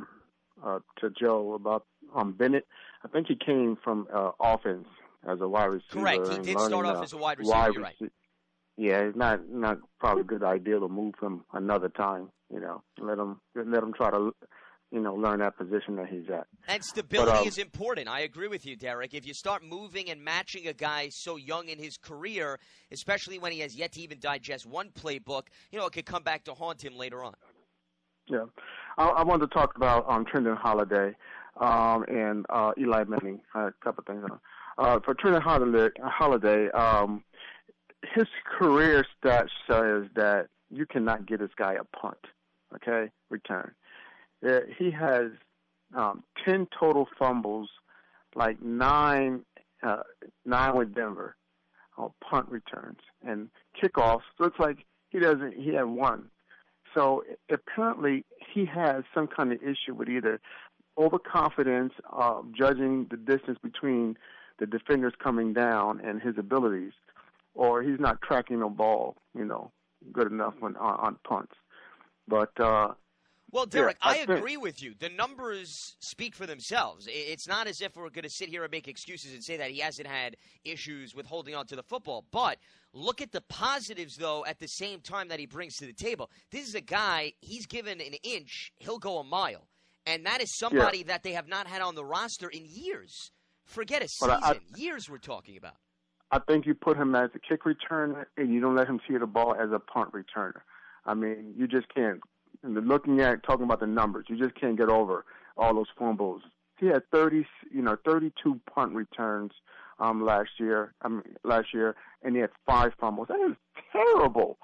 to Joe about Bennett. I think he came from offense as a wide receiver. Correct. He did start off as a wide receiver. You're right. Yeah, it's not probably a good idea to move him another time. Let him try to learn that position that he's at. And stability is important. I agree with you, Derek. If you start moving and matching a guy so young in his career, especially when he has yet to even digest one playbook, it could come back to haunt him later on. Yeah. I wanted to talk about Trendon Holiday and Eli Manning. A couple of things. For Trendon Holiday, his career stats says that you cannot get this guy a punt, return. He has 10 total fumbles, like 9 with Denver, punt returns and kickoffs. So it's like he had one. So apparently he has some kind of issue with either overconfidence, judging the distance between the defenders coming down and his abilities, or he's not tracking the ball, good enough on punts. But well, Derek, I agree with you. The numbers speak for themselves. It's not as if we're going to sit here and make excuses and say that he hasn't had issues with holding on to the football. But look at the positives, though, at the same time that he brings to the table. This is a guy, he's given an inch, he'll go a mile. And that is somebody that they have not had on the roster in years. Forget a season. Years we're talking about. I think you put him as a kick returner and you don't let him see the ball as a punt returner. I mean, you just can't. Talking about the numbers, you just can't get over all those fumbles. He had 32 punt returns last year, and he had 5 fumbles. That is terrible.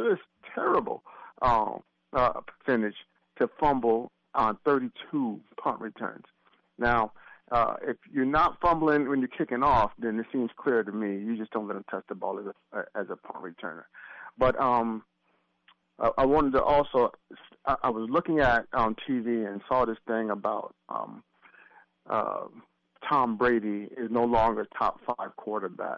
Percentage to fumble on 32 punt returns. Now, if you're not fumbling when you're kicking off, then it seems clear to me you just don't let him touch the ball as a punt returner. But I wanted to also, I was looking at on TV and saw this thing about Tom Brady is no longer a top 5 quarterback,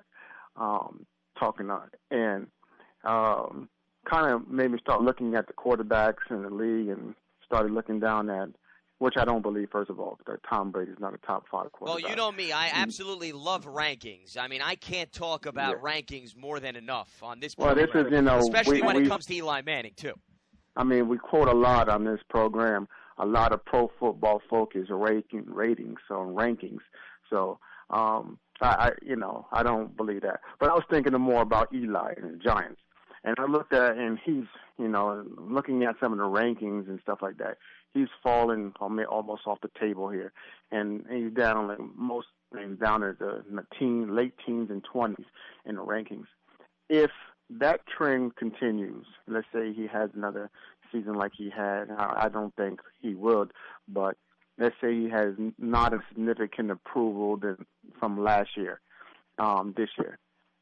and kind of made me start looking at the quarterbacks in the league and started looking down at, which I don't believe, first of all, that Tom Brady is not a top 5 quarterback. Well, you know me. I absolutely love rankings. I mean, I can't talk about rankings more than enough on this program. Well, this is, especially when it comes to Eli Manning, too. I mean, we quote a lot on this program, a lot of Pro Football Focus ratings, so rankings. So, I don't believe that. But I was thinking more about Eli and the Giants. And I looked at, and he's, looking at some of the rankings and stuff like that, he's falling almost off the table here, and he's down like most things down at the late teens and 20s in the rankings. If that trend continues, let's say he has another season like he had, I don't think he would, but let's say he has not a significant approval from last year, this year.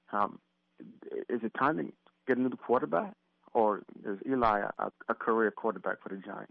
Is it time to get a new quarterback, or is Eli a career quarterback for the Giants?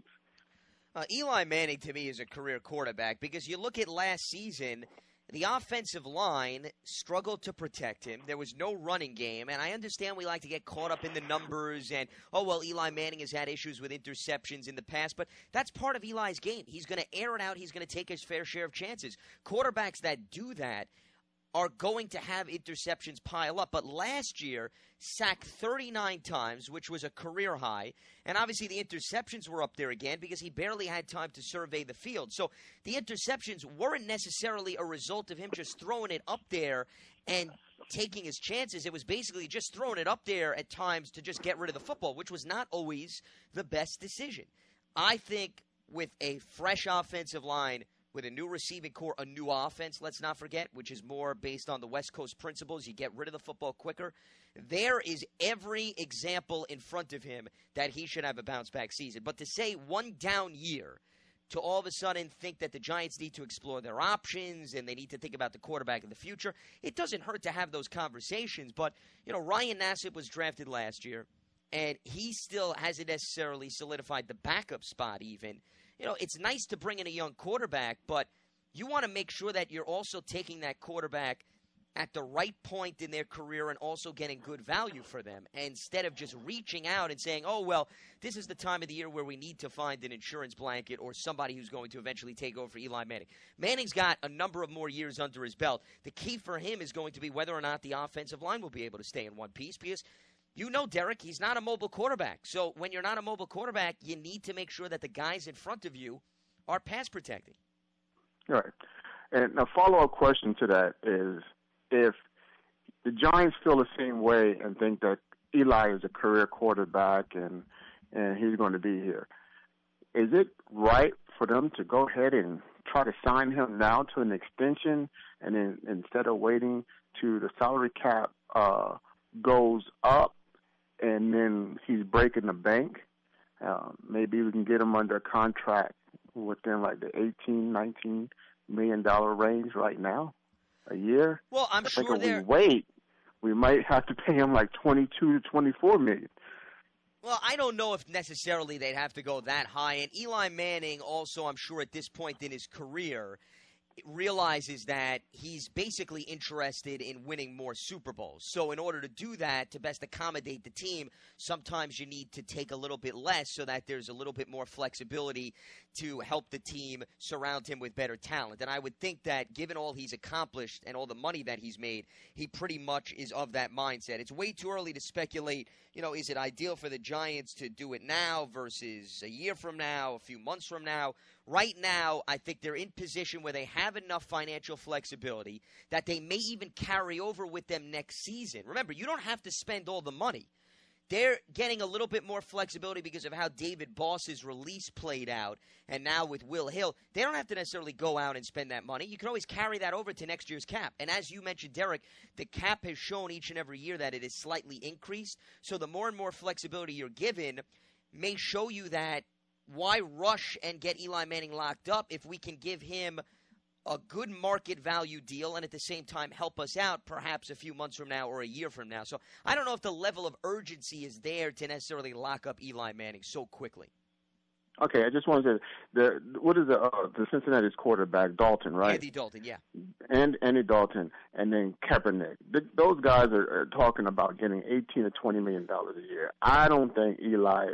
Eli Manning, to me, is a career quarterback because you look at last season, the offensive line struggled to protect him. There was no running game, and I understand we like to get caught up in the numbers and, Eli Manning has had issues with interceptions in the past, but that's part of Eli's game. He's going to air it out. He's going to take his fair share of chances. Quarterbacks that do that are going to have interceptions pile up. But last year, sacked 39 times, which was a career high. And obviously the interceptions were up there again because he barely had time to survey the field. So the interceptions weren't necessarily a result of him just throwing it up there and taking his chances. It was basically just throwing it up there at times to just get rid of the football, which was not always the best decision. I think with a fresh offensive line, with a new receiving core, a new offense, let's not forget, which is more based on the West Coast principles. You get rid of the football quicker. There is every example in front of him that he should have a bounce-back season. But to say one down year, to all of a sudden think that the Giants need to explore their options and they need to think about the quarterback in the future, it doesn't hurt to have those conversations. But, Ryan Nassib was drafted last year, and he still hasn't necessarily solidified the backup spot even. It's nice to bring in a young quarterback, but you want to make sure that you're also taking that quarterback at the right point in their career and also getting good value for them instead of just reaching out and saying, this is the time of the year where we need to find an insurance blanket or somebody who's going to eventually take over for Eli Manning. Manning's got a number of more years under his belt. The key for him is going to be whether or not the offensive line will be able to stay in one piece because Derek, he's not a mobile quarterback. So when you're not a mobile quarterback, you need to make sure that the guys in front of you are pass protecting. Right. And a follow-up question to that is, if the Giants feel the same way and think that Eli is a career quarterback and he's going to be here, is it right for them to go ahead and try to sign him now to an extension and then instead of waiting to the salary cap goes up and then he's breaking the bank? Maybe we can get him under contract within like the $18-19 million range right now, a year. Well, I'm sure we might have to pay him like $22 to $24 million. Well, I don't know if necessarily they'd have to go that high. And Eli Manning also, I'm sure at this point in his career, realizes that he's basically interested in winning more Super Bowls. So in order to do that, to best accommodate the team, sometimes you need to take a little bit less so that there's a little bit more flexibility to help the team surround him with better talent. And I would think that given all he's accomplished and all the money that he's made, he pretty much is of that mindset. It's way too early to speculate, is it ideal for the Giants to do it now versus a year from now, a few months from now? Right now, I think they're in position where they have enough financial flexibility that they may even carry over with them next season. Remember, you don't have to spend all the money. They're getting a little bit more flexibility because of how David Boss's release played out. And now with Will Hill, they don't have to necessarily go out and spend that money. You can always carry that over to next year's cap. And as you mentioned, Derek, the cap has shown each and every year that it is slightly increased. So the more and more flexibility you're given may show you that why rush and get Eli Manning locked up if we can give him a good market value deal and at the same time help us out perhaps a few months from now or a year from now. So I don't know if the level of urgency is there to necessarily lock up Eli Manning so quickly. Okay, I just wanted to what is the Cincinnati's quarterback, Dalton, right? Andy Dalton, yeah. And Andy Dalton, and then Kaepernick. Those guys are talking about getting $18 to $20 million a year. I don't think Eli,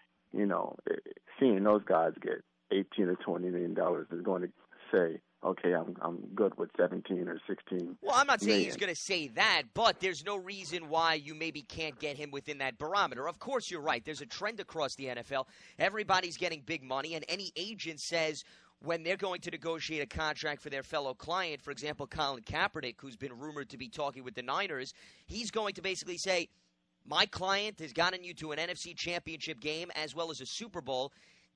seeing those guys get $18 to $20 million is going to say, okay, I'm good with 17 or 16. Well, I'm not saying he's going to say that, but there's no reason why you maybe can't get him within that barometer. Of course, you're right. There's a trend across the NFL. Everybody's getting big money, and any agent says when they're going to negotiate a contract for their fellow client, for example, Colin Kaepernick, who's been rumored to be talking with the Niners, he's going to basically say, my client has gotten you to an NFC championship game as well as a Super Bowl.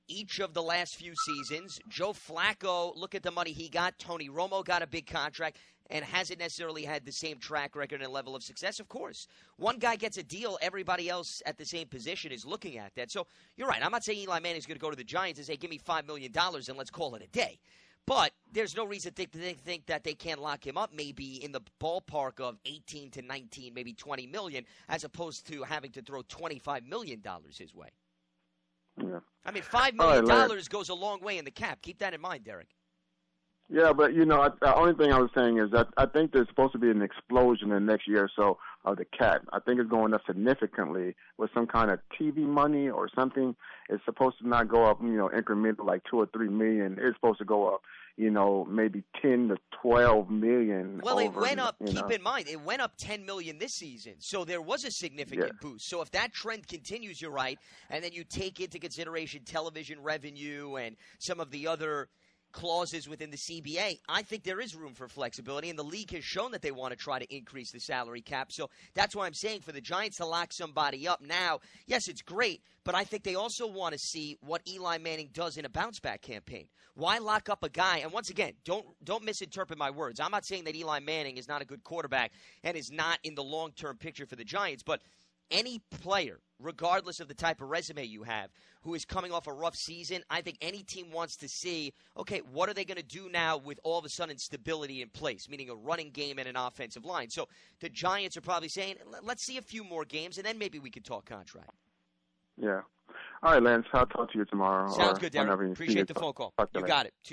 each of the last few seasons. Joe Flacco, look at the money he got. Tony Romo got a big contract and hasn't necessarily had the same track record and level of success. Of course, one guy gets a deal, everybody else at the same position is looking at that. So you're right. I'm not saying Eli Manning's going to go to the Giants and say, give me $5 million and let's call it a day. But there's no reason to think that they can't lock him up maybe in the ballpark of 18 to 19, maybe 20 million, as opposed to having to throw $25 million his way. Yeah. I mean, $5 million goes a long way in the cap. Keep that in mind, Derek. Yeah, but, the only thing I was saying is that I think there's supposed to be an explosion in the next year or so of the cap. I think it's going up significantly with some kind of TV money or something. It's supposed to not go up, incremental like 2 or 3 million. It's supposed to go up, maybe 10 to 12 million. Well, it went up, keep in mind, it went up 10 million this season. So there was a significant boost. So if that trend continues, you're right, and then you take into consideration television revenue and some of the other clauses within the CBA, I think there is room for flexibility, and the league has shown that they want to try to increase the salary cap. So that's why I'm saying for the Giants to lock somebody up now, yes, it's great, but I think they also want to see what Eli Manning does in a bounce-back campaign. Why lock up a guy? And once again, don't misinterpret my words. I'm not saying that Eli Manning is not a good quarterback and is not in the long-term picture for the Giants, but any player, regardless of the type of resume you have, who is coming off a rough season, I think any team wants to see, okay, what are they going to do now with all of a sudden stability in place, meaning a running game and an offensive line. So the Giants are probably saying, let's see a few more games, and then maybe we could talk contract. Yeah. All right, Lance, I'll talk to you tomorrow. Sounds good, Derek. Appreciate the phone call. You got it.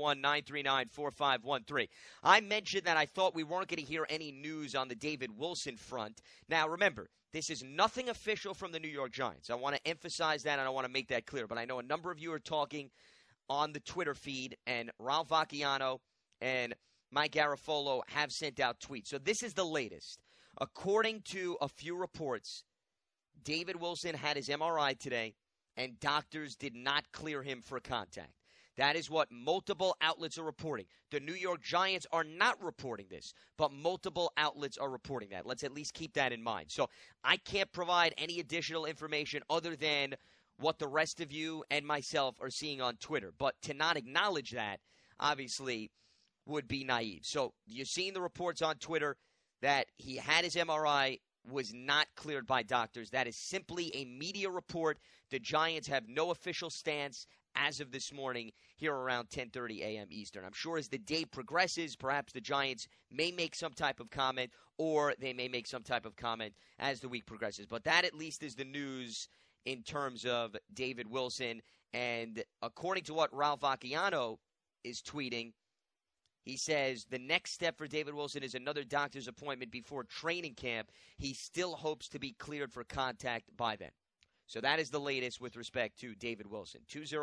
201-939-4513. I mentioned that I thought we weren't going to hear any news on the David Wilson front. Now, remember, this is nothing official from the New York Giants. I want to emphasize that, and I want to make that clear. But I know a number of you are talking on the Twitter feed, and Ralph Vacchiano and Mike Garafolo have sent out tweets. So this is the latest. According to a few reports, David Wilson had his MRI today, and doctors did not clear him for contact. That is what multiple outlets are reporting. The New York Giants are not reporting this, but multiple outlets are reporting that. Let's at least keep that in mind. So I can't provide any additional information other than what the rest of you and myself are seeing on Twitter. But to not acknowledge that, obviously, would be naive. So you're seeing the reports on Twitter that he had his MRI, was not cleared by doctors. That is simply a media report. The Giants have no official stance as of this morning here around 10:30 a.m. Eastern. I'm sure as the day progresses, perhaps the Giants may make some type of comment, or they may make some type of comment as the week progresses. But that at least is the news in terms of David Wilson. And according to what Ralph Vacchiano is tweeting, he says the next step for David Wilson is another doctor's appointment before training camp. He still hopes to be cleared for contact by then. So that is the latest with respect to David Wilson.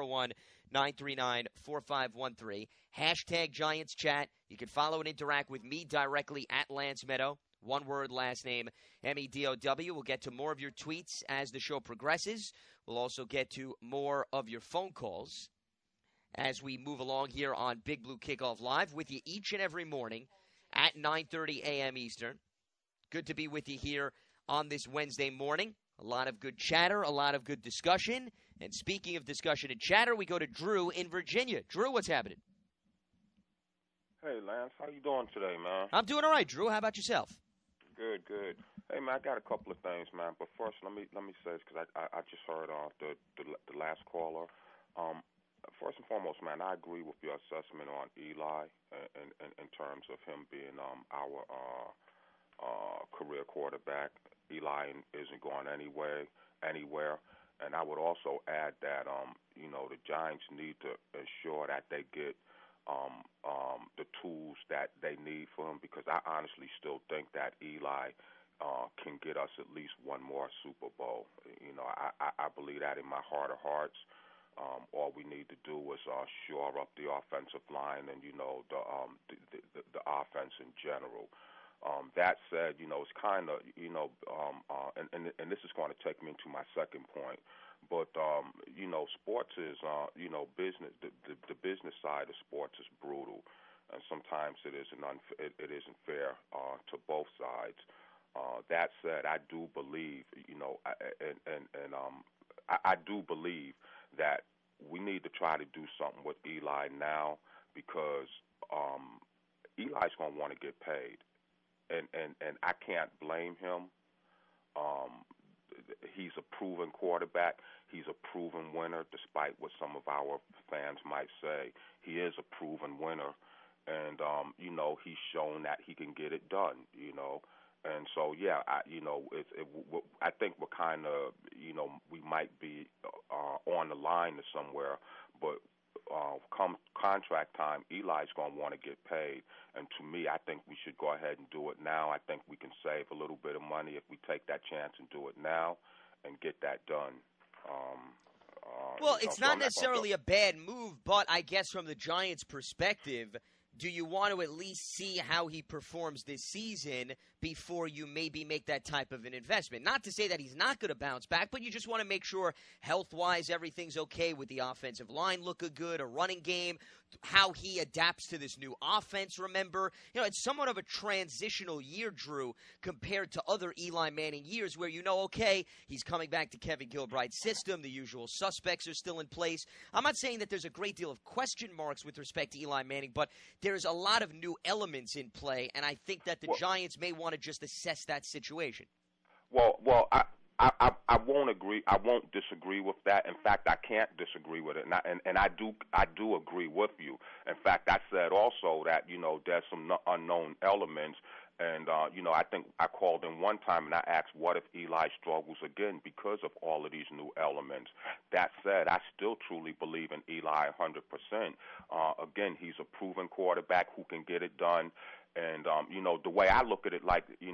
201-939-4513. Hashtag Giants Chat. You can follow and interact with me directly at Lance Meadow. One word, last name, MEDOW. We'll get to more of your tweets as the show progresses. We'll also get to more of your phone calls as we move along here on Big Blue Kickoff Live with you each and every morning at 9:30 a.m. Eastern. Good to be with you here on this Wednesday morning. A lot of good chatter, a lot of good discussion. And speaking of discussion and chatter, we go to Drew in Virginia. Drew, what's happening? Hey, Lance, how you doing today, man? I'm doing all right, Drew. How about yourself? Good, good. Hey, man, I got a couple of things, man. But first, let me say this because I just heard the last caller. First and foremost, man, I agree with your assessment on Eli in terms of him being our career quarterback. Eli isn't going anywhere. And I would also add that, the Giants need to ensure that they get the tools that they need for him, because I honestly still think that Eli can get us at least one more Super Bowl. I believe that in my heart of hearts. All we need to do is shore up the offensive line and, the offense in general. That said, it's kind of, and this is going to take me into my second point, but, sports is, business, the business side of sports is brutal, and sometimes it isn't fair to both sides. That said, I do believe, I do believe that we need to try to do something with Eli now because Eli's going to want to get paid, and I can't blame him. He's a proven quarterback. He's a proven winner, despite what some of our fans might say. He is a proven winner, and he's shown that he can get it done. And so, yeah, I think we're kind of, we might be on the line to somewhere, but come contract time, Eli's going to want to get paid. And to me, I think we should go ahead and do it now. I think we can save a little bit of money if we take that chance and do it now and get that done. Well, it's not necessarily a bad move, but I guess from the Giants' perspective, do you want to at least see how he performs this season before you maybe make that type of an investment? Not to say that he's not going to bounce back, but you just want to make sure health-wise everything's okay with the offensive line looking good, a running game, how he adapts to this new offense, remember. It's somewhat of a transitional year, Drew, compared to other Eli Manning years where okay, he's coming back to Kevin Gilbride's system, the usual suspects are still in place. I'm not saying that there's a great deal of question marks with respect to Eli Manning, but there's a lot of new elements in play, and I think that the Giants may want to just assess that situation. Well, I won't agree. I won't disagree with that. In fact, I can't disagree with it, and I do agree with you. In fact, I said also that there's some unknown elements, and I think I called in one time and I asked, what if Eli struggles again because of all of these new elements? That said, I still truly believe in Eli 100%. Again, he's a proven quarterback who can get it done. And, the way I look at it,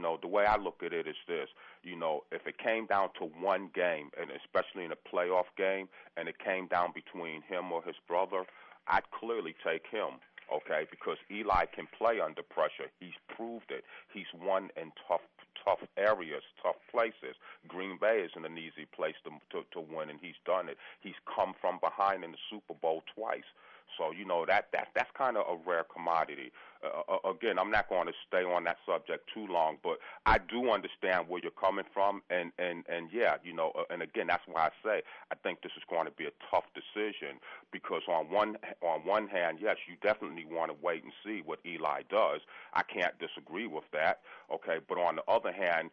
is this, if it came down to one game, and especially in a playoff game, and it came down between him or his brother, I'd clearly take him, okay, because Eli can play under pressure. He's proved it. He's won in tough areas, tough places. Green Bay isn't an easy place to win, and he's done it. He's come from behind in the Super Bowl twice. So, that's kind of a rare commodity. Again, I'm not going to stay on that subject too long, but I do understand where you're coming from, and yeah, and again, that's why I say I think this is going to be a tough decision because on one hand, yes, you definitely want to wait and see what Eli does. I can't disagree with that, okay, but on the other hand,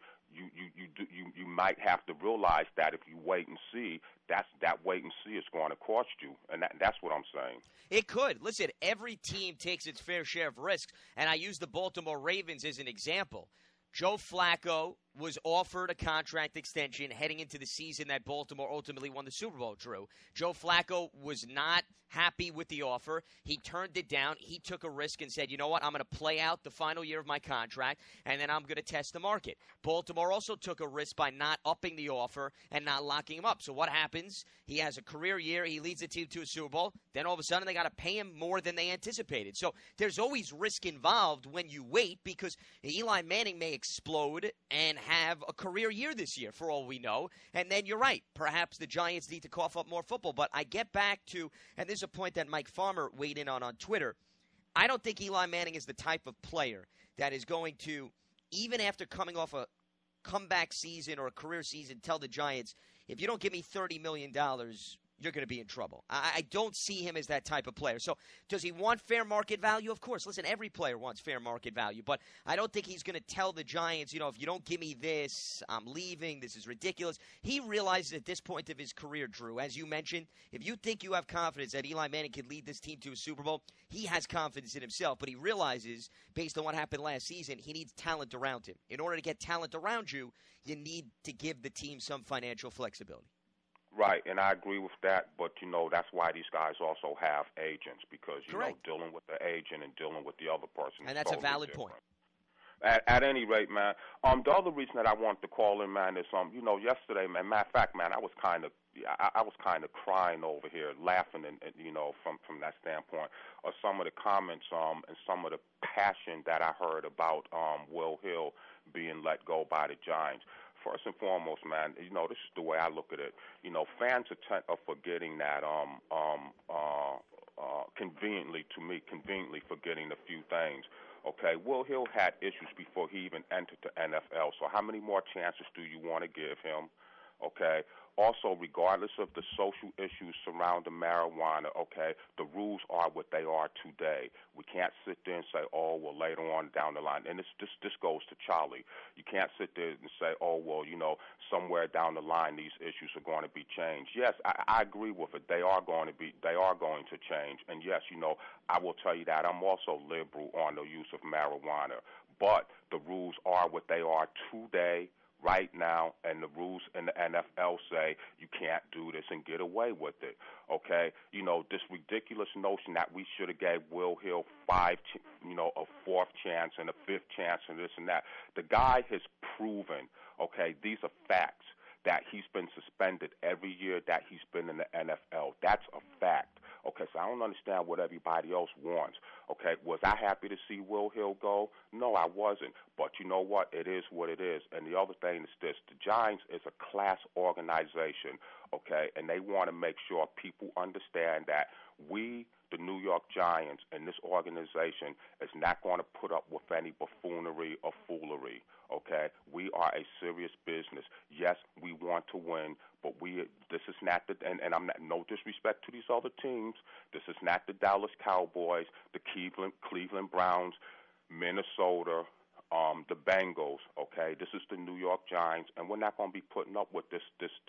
you might have to realize that if you wait and see, that wait and see is going to cost you, and that's what I'm saying. It could. Listen, every team takes its fair share of risks, and I use the Baltimore Ravens as an example. Joe Flacco was offered a contract extension heading into the season that Baltimore ultimately won the Super Bowl, Drew. Joe Flacco was not happy with the offer. He turned it down. He took a risk and said, you know what, I'm going to play out the final year of my contract, and then I'm going to test the market. Baltimore also took a risk by not upping the offer and not locking him up. So what happens? He has a career year. He leads the team to a Super Bowl. Then all of a sudden they got to pay him more than they anticipated. So there's always risk involved when you wait because Eli Manning may explode and have a career year this year for all we know. And then you're right. Perhaps the Giants need to cough up more football. But I get back to, and this is a point that Mike Farmer weighed in on Twitter, I don't think Eli Manning is the type of player that is going to, even after coming off a comeback season or a career season, tell the Giants, if you don't give me $30 million, you're going to be in trouble. I don't see him as that type of player. So does he want fair market value? Of course. Listen, every player wants fair market value. But I don't think he's going to tell the Giants, if you don't give me this, I'm leaving. This is ridiculous. He realizes at this point of his career, Drew, as you mentioned, if you think you have confidence that Eli Manning can lead this team to a Super Bowl, he has confidence in himself. But he realizes, based on what happened last season, he needs talent around him. In order to get talent around you, you need to give the team some financial flexibility. Right, and I agree with that, but, that's why these guys also have agents because, dealing with the agent and dealing with the other person and that's totally a valid different. point. At any rate, man, the other reason that I wanted to call in, man, is, yesterday, man, matter of fact, man, I was kind of crying over here, laughing, and from that standpoint, of some of the comments and some of the passion that I heard about Will Hill being let go by the Giants. First and foremost, man, this is the way I look at it. Fans are forgetting that conveniently forgetting a few things. Okay, Will Hill had issues before he even entered the NFL. So how many more chances do you want to give him? Okay, Also, regardless of the social issues surrounding marijuana, okay, the rules are what they are today. We can't sit there and say, oh, well, later on down the line, and this goes to Charlie. You can't sit there and say, oh, well, somewhere down the line these issues are going to be changed. Yes, I agree with it. They are going to change. And yes, I will tell you that I'm also liberal on the use of marijuana. But the rules are what they are today, right now, and the rules in the NFL say you can't do this and get away with it. Okay, this ridiculous notion that we should have gave Will Hill a fourth chance and a fifth chance and this and that. The guy has proven, okay, these are facts, that he's been suspended every year that he's been in the NFL. That's a fact. Okay, so I don't understand what everybody else wants. Okay, was I happy to see Will Hill go? No, I wasn't. But you know what? It is what it is. And the other thing is this. The Giants is a class organization, okay, and they want to make sure people understand that we, the New York Giants, and this organization is not going to put up with any buffoonery or foolery, okay? We are a serious business. Yes, we want to win, but this is not and I'm not, no disrespect to these other teams, this is not the Dallas Cowboys, the Cleveland Browns, Minnesota, the Bengals, okay? This is the New York Giants, and we're not going to be putting up with this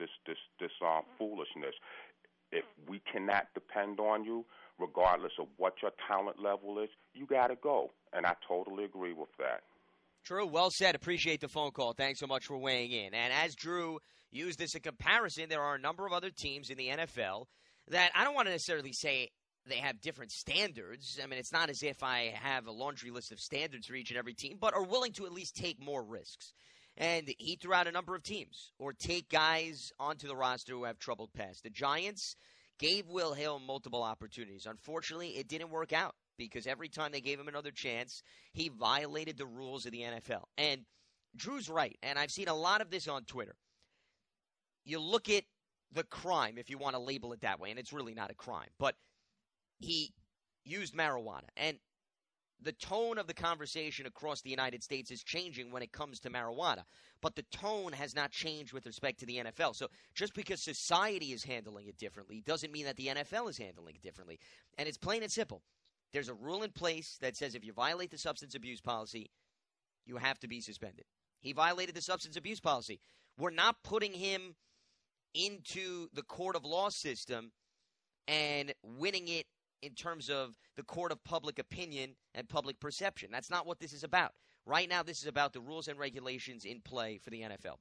foolishness. If we cannot depend on you, regardless of what your talent level is, you got to go. And I totally agree with that. Drew, well said. Appreciate the phone call. Thanks so much for weighing in. And as Drew used this in comparison, there are a number of other teams in the NFL that I don't want to necessarily say they have different standards. I mean, it's not as if I have a laundry list of standards for each and every team, but are willing to at least take more risks. And he threw out a number of teams or take guys onto the roster who have troubled past. The Giants gave Will Hill multiple opportunities. Unfortunately, it didn't work out because every time they gave him another chance, he violated the rules of the NFL. And Drew's right, and I've seen a lot of this on Twitter. You look at the crime, if you want to label it that way, and it's really not a crime, but he used marijuana. And the tone of the conversation across the United States is changing when it comes to marijuana. But the tone has not changed with respect to the NFL. So just because society is handling it differently doesn't mean that the NFL is handling it differently. And it's plain and simple. There's a rule in place that says if you violate the substance abuse policy, you have to be suspended. He violated the substance abuse policy. We're not putting him into the court of law system and winning it in terms of the court of public opinion and public perception. That's not what this is about. Right now, this is about the rules and regulations in play for the NFL.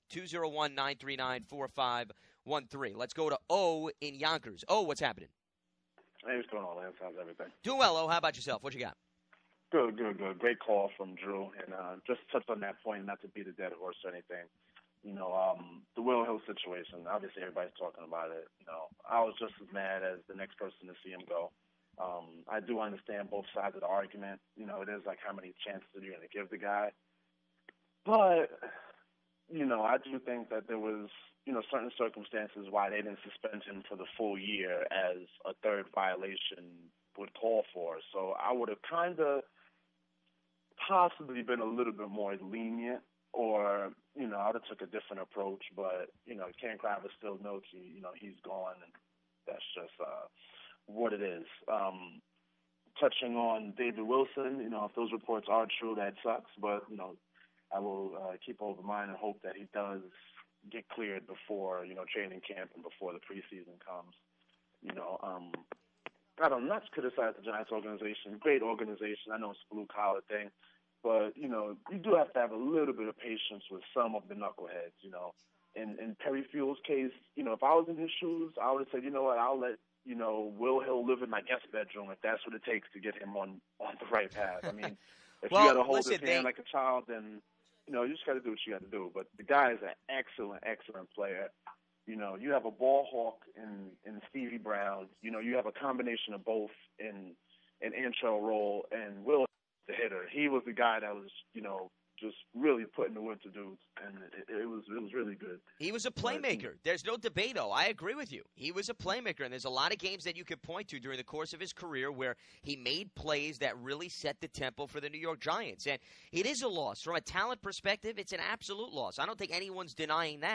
201-939-4513. Let's go to O in Yonkers. O, what's happening? Hey, what's going on, Lance? How's everything? Doing well, O. How about yourself? What you got? Good. Great call from Drew. And just to touch on that point, not to beat a dead horse or anything, the Will Hill situation, obviously everybody's talking about it. I was just as mad as the next person to see him go. I do understand both sides of the argument. It is like how many chances are you going to give the guy? But, I do think that there was, certain circumstances why they didn't suspend him for the full year as a third violation would call for. So I would have kind of possibly been a little bit more lenient or, I would have took a different approach. But, Ken Kravis still knows he's gone, and that's just what it is. Touching on David Wilson, if those reports are true, that sucks. But, I will keep over mind and hope that he does get cleared before, training camp and before the preseason comes. I don't not criticize the Giants organization. Great organization. I know it's a blue-collar thing. But, you do have to have a little bit of patience with some of the knuckleheads, In Perry Fewell's case, if I was in his shoes, I would have said, I'll let Will Hill live in my guest bedroom if that's what it takes to get him on the right path. I mean, if you got to hold his hand like a child, then, you just got to do what you got to do. But the guy is an excellent, excellent player. You have a ball hawk in Stevie Brown. You have a combination of both in Antrell Rolle and Will, the hitter. He was the guy that was, just really putting the work to do, and it was really good. He was a playmaker. There's no debate, though. I agree with you. He was a playmaker, and there's a lot of games that you could point to during the course of his career where he made plays that really set the tempo for the New York Giants. And it is a loss. From a talent perspective, it's an absolute loss. I don't think anyone's denying that.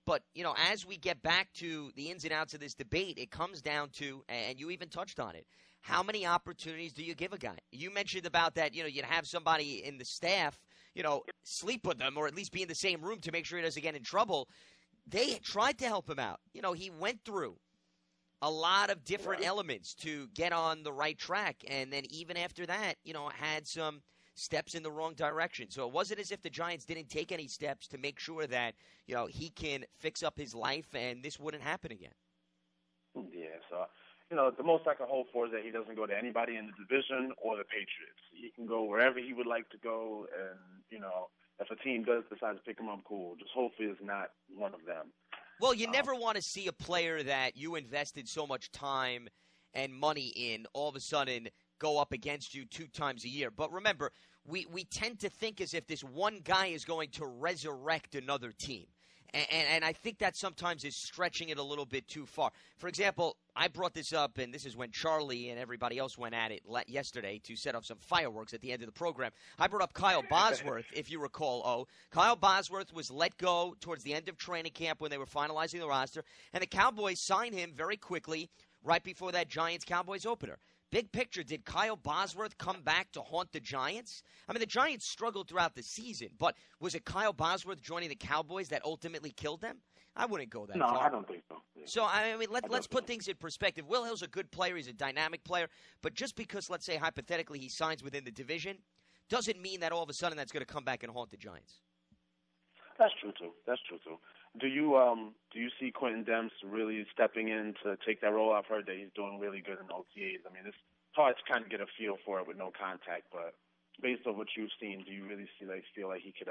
But, as we get back to the ins and outs of this debate, it comes down to, and you even touched on it, how many opportunities do you give a guy? You mentioned about that, you'd have somebody in the staff, sleep with them or at least be in the same room to make sure he doesn't get in trouble. They tried to help him out. He went through a lot of different elements to get on the right track. And then even after that, had some steps in the wrong direction. So it wasn't as if the Giants didn't take any steps to make sure that, he can fix up his life and this wouldn't happen again. Yeah, so, the most I can hope for is that he doesn't go to anybody in the division or the Patriots. He can go wherever he would like to go, and, if a team does decide to pick him up, cool. Just hopefully it's not one of them. Well, you never want to see a player that you invested so much time and money in all of a sudden go up against you 2 times a year. But remember, we tend to think as if this one guy is going to resurrect another team. And I think that sometimes is stretching it a little bit too far. For example, I brought this up, and this is when Charlie and everybody else went at it yesterday to set off some fireworks at the end of the program. I brought up Kyle Bosworth, if you recall, Kyle Bosworth was let go towards the end of training camp when they were finalizing the roster, and the Cowboys signed him very quickly right before that Giants-Cowboys opener. Big picture, did Kyle Bosworth come back to haunt the Giants? I mean, the Giants struggled throughout the season, but was it Kyle Bosworth joining the Cowboys that ultimately killed them? I wouldn't go that far. No, I don't think so. Yeah. So, let's put things in perspective. Will Hill's a good player. He's a dynamic player. But just because, let's say, hypothetically, he signs within the division, doesn't mean that all of a sudden that's going to come back and haunt the Giants. That's true, too. Do you see Quentin Demps really stepping in to take that role? I've heard that he's doing really good in OTAs. I mean, it's hard to kind of get a feel for it with no contact, but based on what you've seen, do you really feel like he could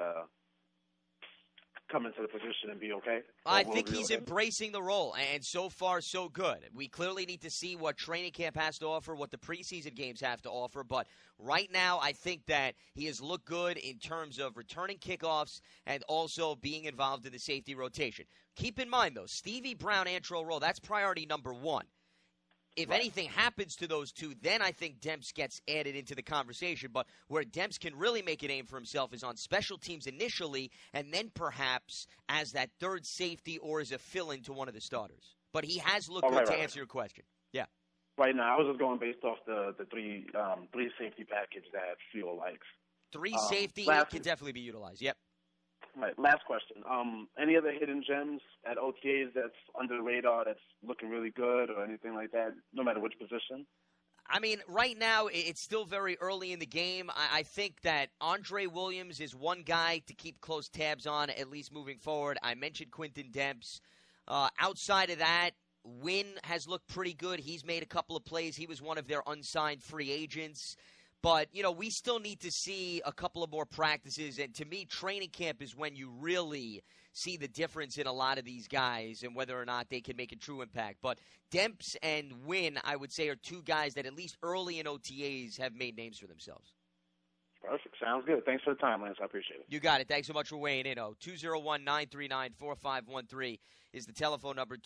come into the position and be okay? I think he's embracing the role, and so far, so good. We clearly need to see what training camp has to offer, what the preseason games have to offer, but right now I think that he has looked good in terms of returning kickoffs and also being involved in the safety rotation. Keep in mind, though, Stevie Brown, Antro Roll, that's priority number 1. If anything happens to those two, then I think Demps gets added into the conversation. But where Demps can really make a name for himself is on special teams initially, and then perhaps as that third safety or as a fill-in to one of the starters. But he has looked good to answer your question. Yeah. Right now, I was just going based off the three safety package that Field likes. 3 safety can definitely be utilized. Yep. Right. Last question. Any other hidden gems at OTAs that's under the radar that's looking really good or anything like that, no matter which position? I mean, right now, it's still very early in the game. I think that Andre Williams is one guy to keep close tabs on, at least moving forward. I mentioned Quentin Demps. Outside of that, Wynn has looked pretty good. He's made a couple of plays. He was one of their unsigned free agents. But, we still need to see a couple of more practices. And to me, training camp is when you really see the difference in a lot of these guys and whether or not they can make a true impact. But Demps and Wynn, I would say, are 2 guys that at least early in OTAs have made names for themselves. Perfect. Sounds good. Thanks for the time, Lance. I appreciate it. You got it. Thanks so much for weighing in. 201-939-4513 is the telephone number,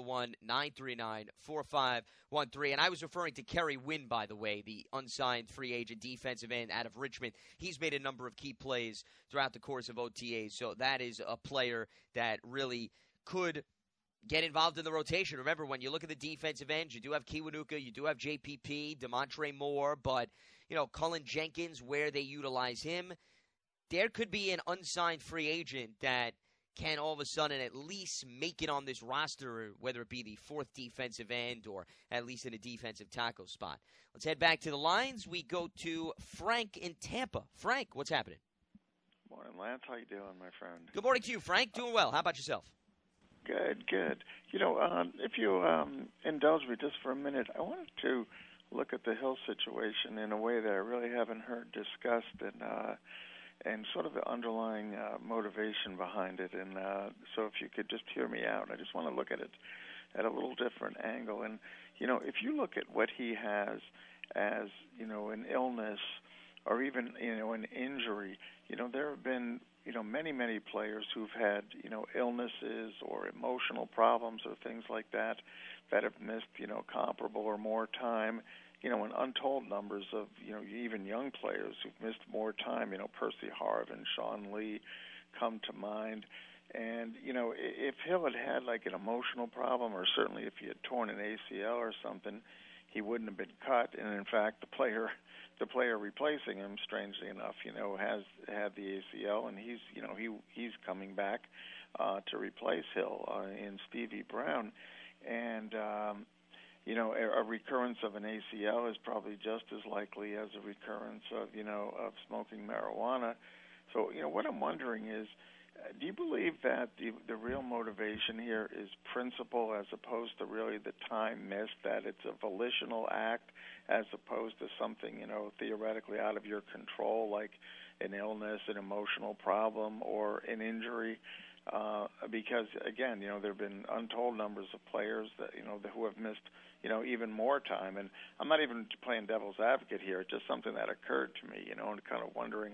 201-939-4513. And I was referring to Kerry Wynn, by the way, the unsigned free agent defensive end out of Richmond. He's made a number of key plays throughout the course of OTAs, so that is a player that really could get involved in the rotation. Remember, when you look at the defensive ends, you do have Kiwanuka, you do have JPP, Demontre Moore, but Cullen Jenkins, where they utilize him, there could be an unsigned free agent that can all of a sudden at least make it on this roster, whether it be the 4th defensive end or at least in a defensive tackle spot. Let's head back to the lines. We go to Frank in Tampa. Frank, what's happening? Morning, Lance. How you doing, my friend? Good morning to you, Frank. Doing well. How about yourself? Good. If you indulge me just for a minute, I wanted to look at the Hill situation in a way that I really haven't heard discussed, and sort of the underlying motivation behind it. And so if you could just hear me out, I just want to look at it at a little different angle. And, if you look at what he has as, an illness or even, an injury, there have been, many, many players who've had, illnesses or emotional problems or things like that have missed, comparable or more time, and untold numbers of, even young players who've missed more time, Percy Harvin, Sean Lee come to mind. And, if Hill had had like an emotional problem, or certainly if he had torn an ACL or something, he wouldn't have been cut. And in fact, the player replacing him, strangely enough, has had the ACL, and he's coming back to replace Hill in Stevie Brown. And a recurrence of an ACL is probably just as likely as a recurrence of smoking marijuana. So what I'm wondering is, do you believe that the real motivation here is principle as opposed to really the time missed, that it's a volitional act as opposed to something, theoretically out of your control, like an illness, an emotional problem, or an injury? Because, again, there have been untold numbers of players that, who have missed, even more time. And I'm not even playing devil's advocate here. It's just something that occurred to me, and kind of wondering,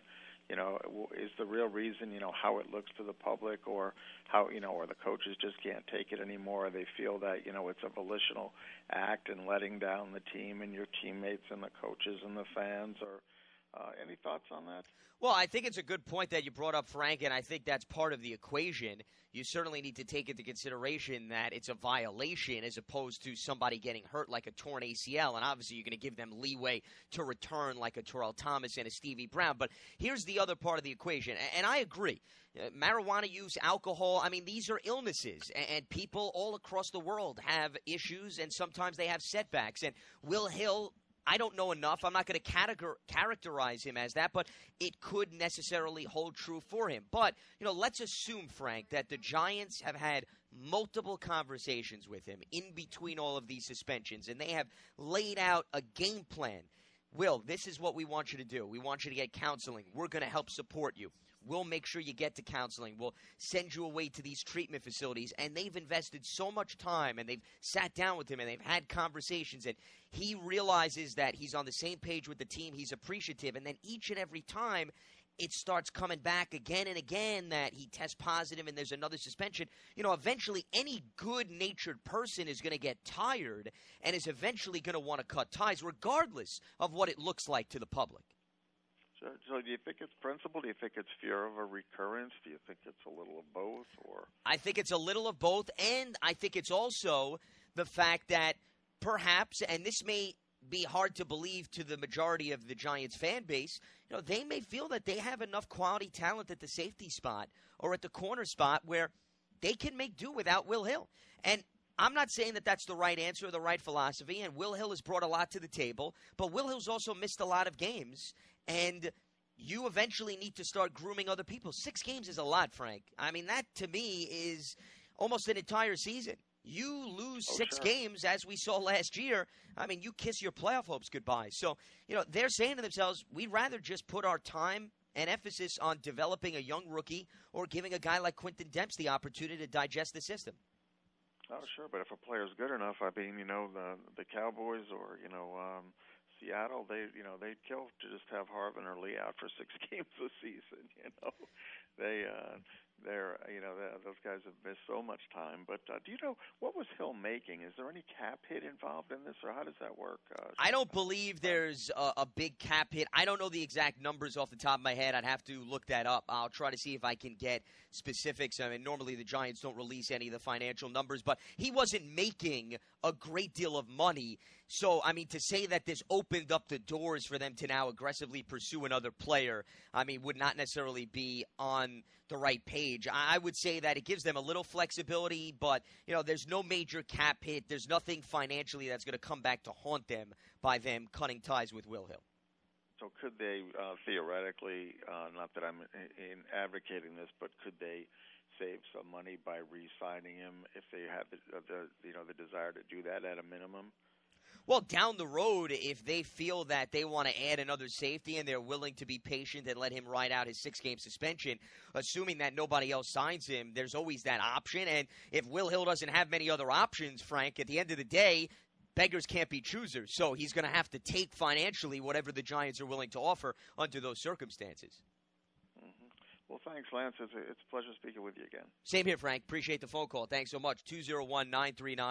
is the real reason, how it looks to the public, or how, or the coaches just can't take it anymore. They feel that, it's a volitional act and letting down the team and your teammates and the coaches and the fans. Or any thoughts on that? Well, I think it's a good point that you brought up, Frank, and I think that's part of the equation. You certainly need to take into consideration that it's a violation as opposed to somebody getting hurt like a torn ACL, and obviously you're going to give them leeway to return like a Terrell Thomas and a Stevie Brown. But here's the other part of the equation, and I agree. Marijuana use, alcohol, these are illnesses, and people all across the world have issues, and sometimes they have setbacks. And Will Hill, I don't know enough. I'm not going to characterize him as that, but it could necessarily hold true for him. But, let's assume, Frank, that the Giants have had multiple conversations with him in between all of these suspensions, and they have laid out a game plan. Will, this is what we want you to do. We want you to get counseling. We're going to help support you. We'll make sure you get to counseling. We'll send you away to these treatment facilities. And they've invested so much time, and they've sat down with him, and they've had conversations, and he realizes that he's on the same page with the team. He's appreciative. And then each and every time it starts coming back again and again that he tests positive and there's another suspension, eventually any good-natured person is going to get tired and is eventually going to want to cut ties regardless of what it looks like to the public. So do you think it's principle? Do you think it's fear of a recurrence? Do you think it's a little of both? Or I think it's a little of both, and I think it's also the fact that perhaps, and this may be hard to believe to the majority of the Giants fan base, they may feel that they have enough quality talent at the safety spot or at the corner spot where they can make do without Will Hill. And I'm not saying that that's the right answer or the right philosophy, and Will Hill has brought a lot to the table, but Will Hill's also missed a lot of games, and you eventually need to start grooming other people. 6 games is a lot, Frank. That to me is almost an entire season. You lose 6 games, as we saw last year, you kiss your playoff hopes goodbye. So, they're saying to themselves, we'd rather just put our time and emphasis on developing a young rookie or giving a guy like Quinton Demps the opportunity to digest the system. Oh, sure, but if a player's good enough, the Cowboys or, Seattle, they'd kill to just have Harvin or Lee out for 6 games a season, those guys have missed so much time. But do you know, what was Hill making? Is there any cap hit involved in this, or how does that work? I don't believe there's a big cap hit. I don't know the exact numbers off the top of my head. I'd have to look that up. I'll try to see if I can get specifics. Normally the Giants don't release any of the financial numbers, but he wasn't making a great deal of money. So, to say that this opened up the doors for them to now aggressively pursue another player, would not necessarily be on the right page. I would say that it gives them a little flexibility, but, there's no major cap hit. There's nothing financially that's going to come back to haunt them by them cutting ties with Will Hill. So could they theoretically, not that I'm in advocating this, but could they save some money by re-signing him if they have the desire to do that at a minimum? Well, down the road, if they feel that they want to add another safety and they're willing to be patient and let him ride out his 6-game suspension, assuming that nobody else signs him, there's always that option. And if Will Hill doesn't have many other options, Frank, at the end of the day, beggars can't be choosers. So he's going to have to take financially whatever the Giants are willing to offer under those circumstances. Well, thanks, Lance. It's a pleasure speaking with you again. Same here, Frank. Appreciate the phone call. Thanks so much.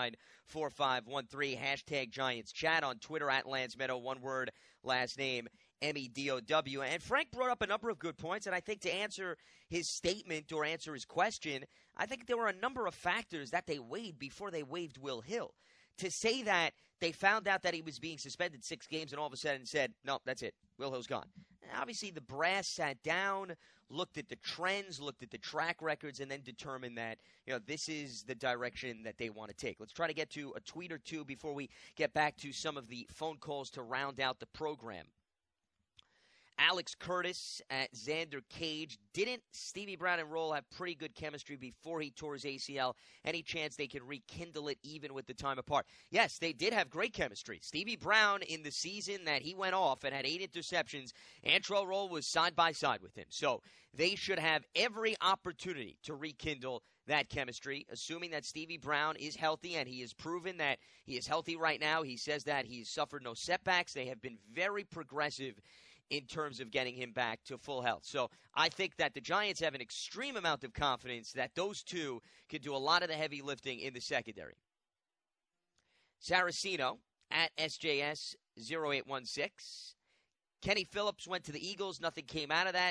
201-939-4513. Hashtag Giants Chat on Twitter at Lance Meadow. One word, last name, MEDOW. And Frank brought up a number of good points, and I think to answer his statement or answer his question, I think there were a number of factors that they weighed before they waived Will Hill. To say that they found out that he was being suspended 6 games and all of a sudden said, no, that's it, Will Hill's gone. And obviously, the brass sat down, looked at the trends, looked at the track records, and then determined that, this is the direction that they want to take. Let's try to get to a tweet or two before we get back to some of the phone calls to round out the program. Alex Curtis at Xander Cage. Didn't Stevie Brown and Roll have pretty good chemistry before he tore his ACL? Any chance they can rekindle it even with the time apart? Yes, they did have great chemistry. Stevie Brown, in the season that he went off and had 8 interceptions, Antrel Roll was side by side with him. So they should have every opportunity to rekindle that chemistry, assuming that Stevie Brown is healthy, and he has proven that he is healthy right now. He says that he's suffered no setbacks. They have been very progressive in terms of getting him back to full health. So I think that the Giants have an extreme amount of confidence that those two can do a lot of the heavy lifting in the secondary. Saraceno at SJS0816. Kenny Phillips went to the Eagles. Nothing came out of that.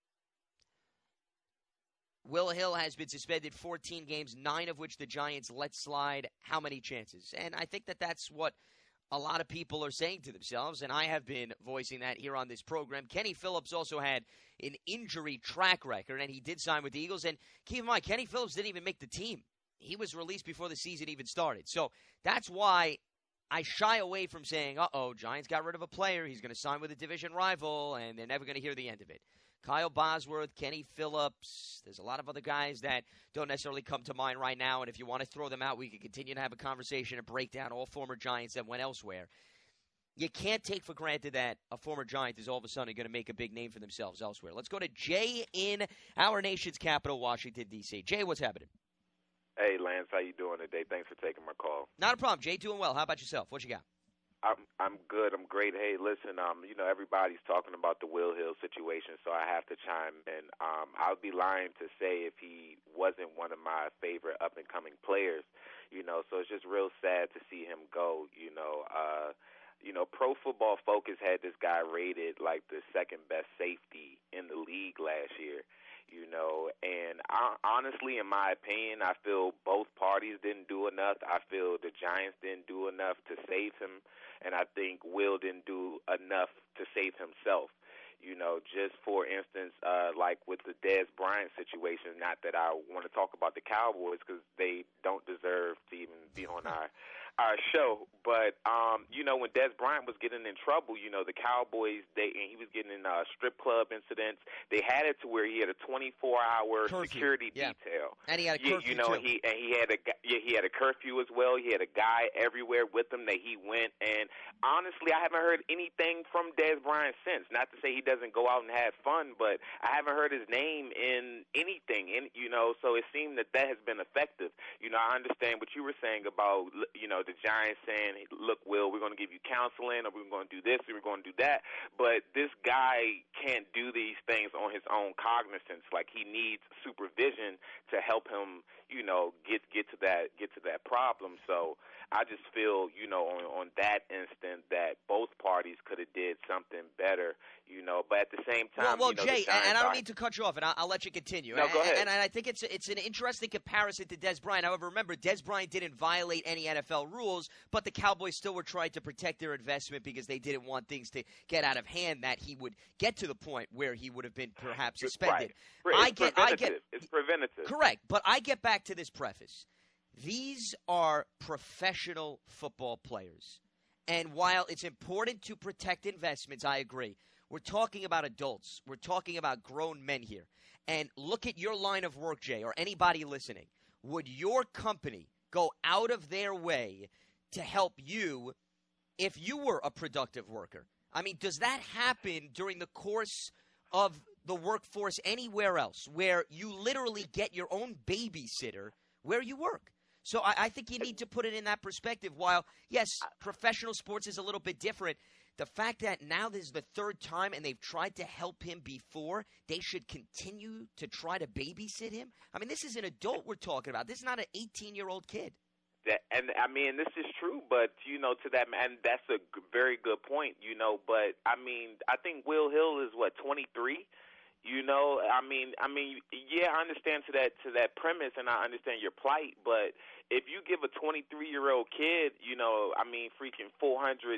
Will Hill has been suspended 14 games, 9 of which the Giants let slide. How many chances? And I think that that's what a lot of people are saying to themselves, and I have been voicing that here on this program. Kenny Phillips also had an injury track record, and he did sign with the Eagles. And keep in mind, Kenny Phillips didn't even make the team. He was released before the season even started. So that's why I shy away from saying, Giants got rid of a player. He's going to sign with a division rival, and they're never going to hear the end of it. Kyle Bosworth, Kenny Phillips, there's a lot of other guys that don't necessarily come to mind right now, and if you want to throw them out, we can continue to have a conversation and break down all former Giants that went elsewhere. You can't take for granted that a former Giant is all of a sudden going to make a big name for themselves elsewhere. Let's go to Jay in our nation's capital, Washington, D.C. Jay, what's happening? Hey, Lance, how you doing today? Thanks for taking my call. Not a problem. Jay, doing well. How about yourself? What you got? I'm good. I'm great. Hey, listen, everybody's talking about the Will Hill situation, so I have to chime in. I would be lying to say if he wasn't one of my favorite up-and-coming players, so it's just real sad to see him go, Pro Football Focus had this guy rated like the second-best safety in the league last year. And honestly, in my opinion, I feel both parties didn't do enough. I feel the Giants didn't do enough to save him, and I think Will didn't do enough to save himself. Just for instance, like with the Dez Bryant situation, not that I want to talk about the Cowboys because they don't deserve to even be on our show, but when Dez Bryant was getting in trouble, the Cowboys, and he was getting in strip club incidents. They had it to where he had a 24-hour security detail, and he had a curfew too. He had a curfew as well. He had a guy everywhere with him that he went. And honestly, I haven't heard anything from Dez Bryant since. Not to say he doesn't go out and have fun, but I haven't heard his name in anything. And so it seemed that has been effective. I understand what you were saying about the Giants saying, look, Will, we're going to give you counseling, or we're going to do this, or we're going to do that. But this guy can't do these things on his own cognizance. Like, he needs supervision to help him, get to that problem. So I just feel, on that instant that both parties could have did something better, but at the same time, well, Jay, and I don't mean to cut you off, and I'll let you continue. No, go ahead. And I think it's an interesting comparison to Dez Bryant. However, remember, Dez Bryant didn't violate any NFL rules, but the Cowboys still were trying to protect their investment because they didn't want things to get out of hand, that he would get to the point where he would have been perhaps suspended. Right. It's preventative. Correct, but I get back to this preface. These are professional football players. And while it's important to protect investments, I agree. We're talking about adults. We're talking about grown men here. And look at your line of work, Jay, or anybody listening. Would your company go out of their way to help you if you were a productive worker? I mean, does that happen during the course of the workforce anywhere else where you literally get your own babysitter where you work? So I think you need to put it in that perspective. While, yes, professional sports is a little bit different, the fact that now this is the third time and they've tried to help him before, they should continue to try to babysit him? I mean, this is an adult we're talking about. This is not an 18-year-old kid. I mean, this is true, but to that, and that's a very good point. But I mean, I think Will Hill is 23. I mean, yeah, I understand to that premise, and I understand your plight. But if you give a 23-year-old kid, I mean, freaking $400,000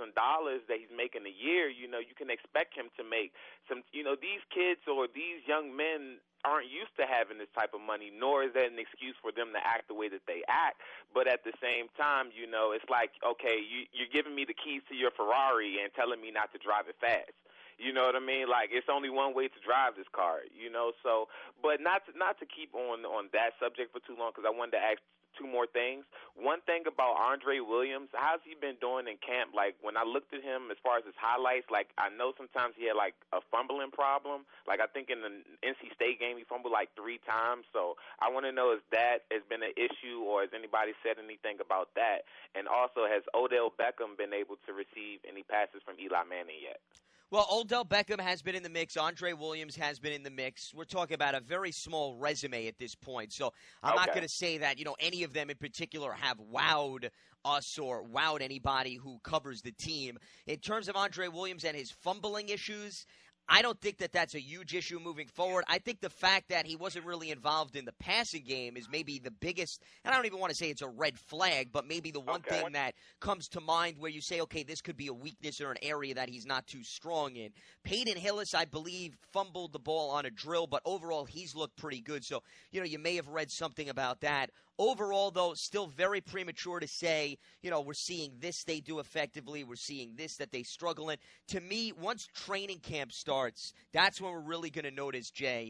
that he's making a year, you can expect him to make some. These kids or these young men aren't used to having this type of money, nor is that an excuse for them to act the way that they act. But at the same time, it's like, okay, you're giving me the keys to your Ferrari and telling me not to drive it fast. You know what I mean? Like, it's only one way to drive this car, So, but not to keep on that subject for too long, because I wanted to ask two more things. One thing about Andre Williams, how's he been doing in camp? Like, when I looked at him as far as his highlights, like, I know sometimes he had, like, a fumbling problem. Like, I think in the NC State game he fumbled, like, 3 times. So I want to know if that has been an issue or has anybody said anything about that? And also, has Odell Beckham been able to receive any passes from Eli Manning yet? Well, Odell Beckham has been in the mix. Andre Williams has been in the mix. We're talking about a very small resume at this point. So I'm not going to say that, any of them in particular have wowed us or wowed anybody who covers the team. In terms of Andre Williams and his fumbling issues, I don't think that that's a huge issue moving forward. I think the fact that he wasn't really involved in the passing game is maybe the biggest, and I don't even want to say it's a red flag, but maybe the one thing that comes to mind where you say, okay, this could be a weakness or an area that he's not too strong in. Peyton Hillis, I believe, fumbled the ball on a drill, but overall he's looked pretty good. So, you may have read something about that. Overall, though, still very premature to say, we're seeing this they do effectively. We're seeing this that they struggle in. To me, once training camp starts, that's when we're really going to notice, Jay,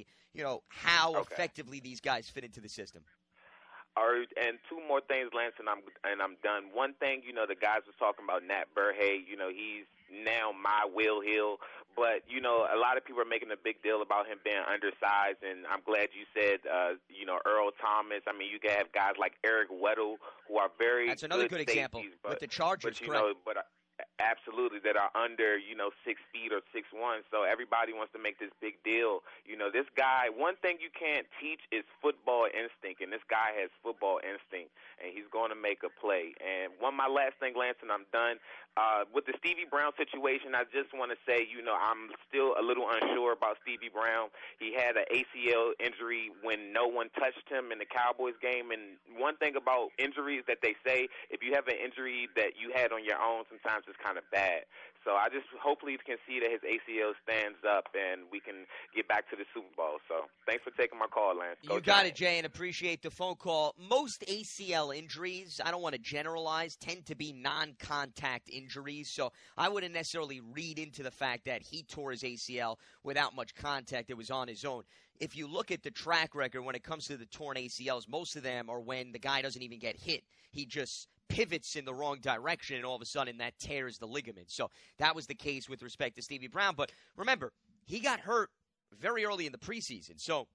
how effectively these guys fit into the system. All right, and two more things, Lance, and I'm done. One thing, the guys was talking about Nat Burhay. He's now my Will Hill. But, a lot of people are making a big deal about him being undersized, and I'm glad you said, Earl Thomas. I mean, you can have guys like Eric Weddle who are very That's another good example with the Chargers, correct. Absolutely, that are under, 6 feet or 6'1". So everybody wants to make this big deal. This guy, one thing you can't teach is football instinct, and this guy has football instinct, and he's going to make a play. And my last thing, Lance, and I'm done. With the Stevie Brown situation, I just want to say, I'm still a little unsure about Stevie Brown. He had an ACL injury when no one touched him in the Cowboys game. And one thing about injuries that they say, if you have an injury that you had on your own, sometimes it's kind of bad. So I just hopefully can see that his ACL stands up and we can get back to the Super Bowl. So thanks for taking my call, Lance. You got it, Jay, and appreciate the phone call. Most ACL injuries, I don't want to generalize, tend to be non-contact injuries. So I wouldn't necessarily read into the fact that he tore his ACL without much contact. It was on his own. If you look at the track record when it comes to the torn ACLs, most of them are when the guy doesn't even get hit. He just pivots in the wrong direction, and all of a sudden that tears the ligament. So that was the case with respect to Stevie Brown. But remember, he got hurt very early in the preseason. So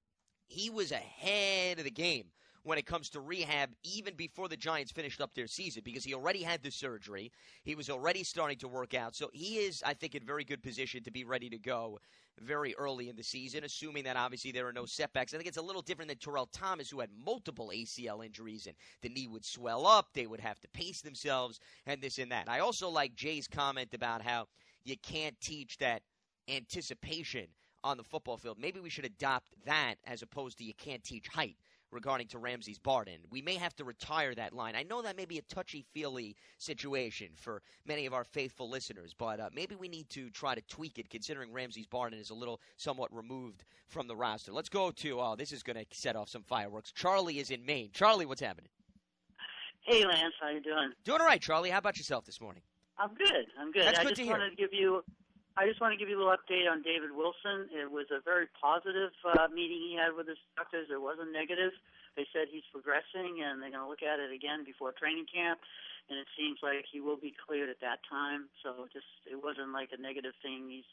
he was ahead of the game when it comes to rehab even before the Giants finished up their season because he already had the surgery. He was already starting to work out. So he is, I think, in very good position to be ready to go very early in the season, assuming that obviously there are no setbacks. I think it's a little different than Terrell Thomas, who had multiple ACL injuries, and the knee would swell up, they would have to pace themselves, and this and that. I also like Jay's comment about how you can't teach that anticipation on the football field. Maybe we should adopt that as opposed to you can't teach height regarding to Ramses Barden. We may have to retire that line. I know that may be a touchy-feely situation for many of our faithful listeners, but maybe we need to try to tweak it considering Ramses Barden is a little somewhat removed from the roster. Let's go to, this is going to set off some fireworks. Charlie is in Maine. Charlie, what's happening? Hey, Lance. How you doing? Doing all right, Charlie. How about yourself this morning? I'm good. That's good to hear. I just want to give you a little update on David Wilson. It was a very positive meeting he had with his doctors. It wasn't negative. They said he's progressing, and they're going to look at it again before training camp. And it seems like he will be cleared at that time. So it wasn't like a negative thing. He's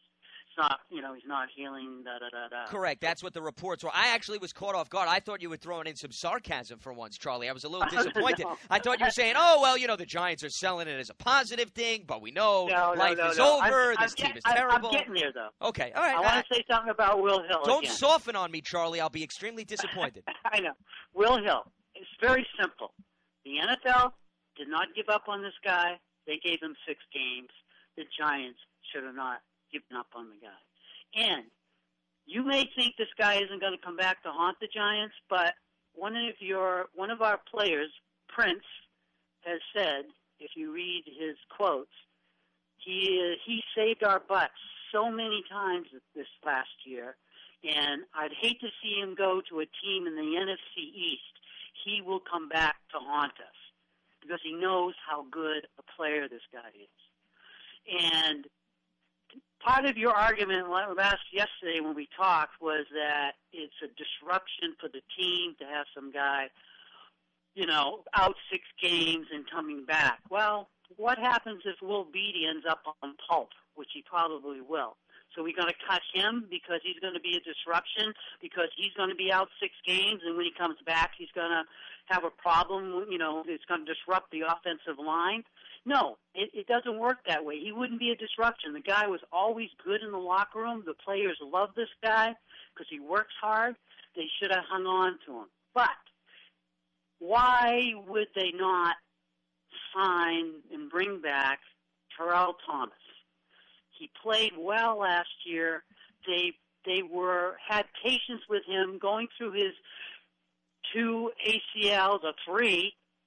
not healing, da-da-da-da. Correct. That's what the reports were. I actually was caught off guard. I thought you were throwing in some sarcasm for once, Charlie. I was a little disappointed. No. I thought you were saying, the Giants are selling it as a positive thing, but we know life is over. This team is terrible. I'm getting there, though. Okay. All right. I want to say something about Will Hill Don't again. soften on me, Charlie. I'll be extremely disappointed. I know. Will Hill. It's very simple. The NFL did not give up on this guy. They gave him 6 games. The Giants should have not given up on the guy. And you may think this guy isn't going to come back to haunt the Giants, but one of our players, Prince, has said, if you read his quotes, he saved our butts so many times this last year, and I'd hate to see him go to a team in the NFC East. He will come back to haunt us because he knows how good a player this guy is. And part of your argument yesterday when we talked was that it's a disruption for the team to have some guy, out 6 games and coming back. Well, what happens if Will Beatty ends up on pulp, which he probably will? So we're going to cut him because he's going to be a disruption, because he's going to be out 6 games, and when he comes back, he's going to have a problem. It's going to disrupt the offensive line. No, it doesn't work that way. He wouldn't be a disruption. The guy was always good in the locker room. The players love this guy because he works hard. They should have hung on to him. But why would they not sign and bring back Terrell Thomas? He played well last year. They had patience with him going through his 2 ACLs or 3,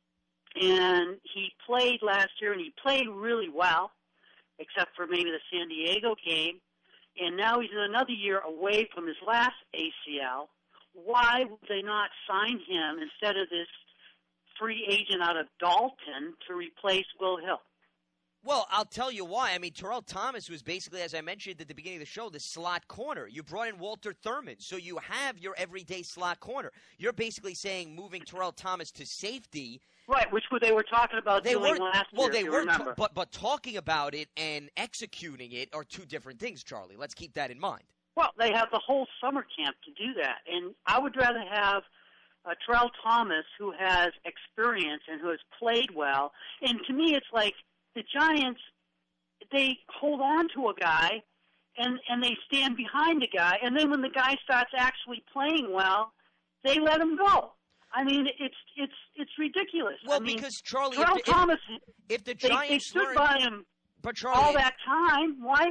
and he played last year, and he played really well, except for maybe the San Diego game. And now he's another year away from his last ACL. Why would they not sign him instead of this free agent out of Dalton to replace Will Hill? Well, I'll tell you why. I mean, Terrell Thomas was basically, as I mentioned at the beginning of the show, the slot corner. You brought in Walter Thurman, so you have your everyday slot corner. You're basically saying moving Terrell Thomas to safety. Right, which they were talking about doing last year, they were, remember. But talking about it and executing it are 2 different things, Charlie. Let's keep that in mind. Well, they have the whole summer camp to do that, and I would rather have Terrell Thomas, who has experience and who has played well. And to me, it's like the Giants, they hold on to a guy and they stand behind the guy, and then when the guy starts actually playing well, they let him go. I mean, it's ridiculous. Well, because Charlie, Thomas, if the Giants they stood by him all that time, why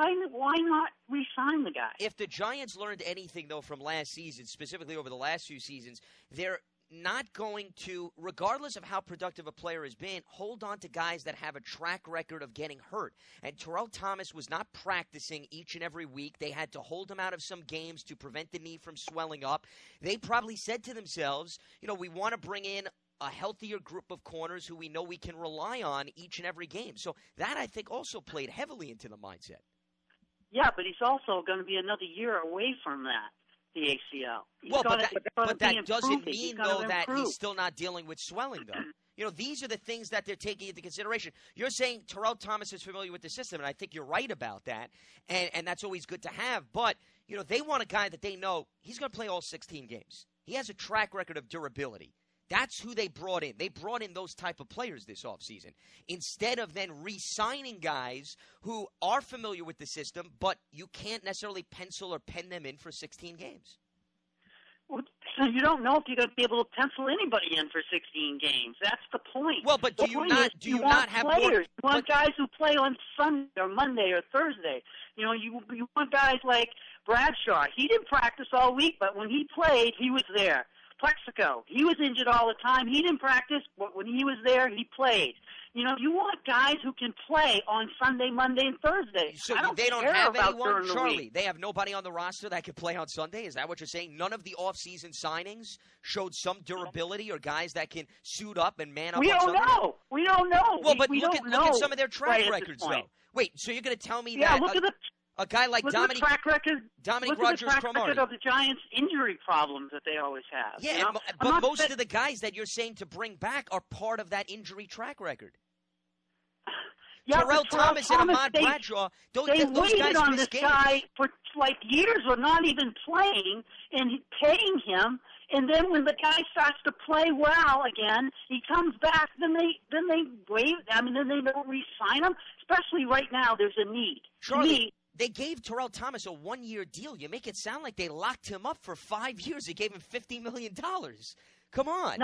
not re-sign the guy? If the Giants learned anything though from last season, specifically over the last few seasons, they're not going to, regardless of how productive a player has been, hold on to guys that have a track record of getting hurt. And Terrell Thomas was not practicing each and every week. They had to hold him out of some games to prevent the knee from swelling up. They probably said to themselves, we want to bring in a healthier group of corners who we know we can rely on each and every game. So that, I think, also played heavily into the mindset. Yeah, but he's also going to be another year away from that. The ACL. But that doesn't mean, though, that he's still not dealing with swelling, though. These are the things that they're taking into consideration. You're saying Terrell Thomas is familiar with the system, and I think you're right about that, and that's always good to have. But, they want a guy that they know he's going to play all 16 games. He has a track record of durability. That's who they brought in. They brought in those type of players this offseason instead of then re-signing guys who are familiar with the system, but you can't necessarily pencil or pen them in for 16 games. Well, you don't know if you're going to be able to pencil anybody in for 16 games. That's the point. Well, but do you not have players? You want guys who play on Sunday or Monday or Thursday. You want guys like Bradshaw. He didn't practice all week, but when he played, he was there. Plexico, he was injured all the time. He didn't practice, but when he was there, he played. You want guys who can play on Sunday, Monday, and Thursday. So they don't have anyone, Charlie? They have nobody on the roster that can play on Sunday? Is that what you're saying? None of the off-season signings showed some durability or guys that can suit up and man up on Sunday? We don't know. Well, but we look at some of their track records, though. Wait, so you're going to tell me that a guy like Dominic Rodgers-Cromartie of the Giants' injury problems that they always have. Yeah, but most of the guys that you're saying to bring back are part of that injury track record. Yeah, Terrell Thomas and Ahmad Bradshaw, those waited guys on this guy for years, were not even playing and paying him. And then when the guy starts to play well again, he comes back. Then they wait. Then they don't re-sign him. Especially right now, there's a need. Charlie, they gave Terrell Thomas a 1-year deal. You make it sound like they locked him up for 5 years. They gave him $50 million. Come on.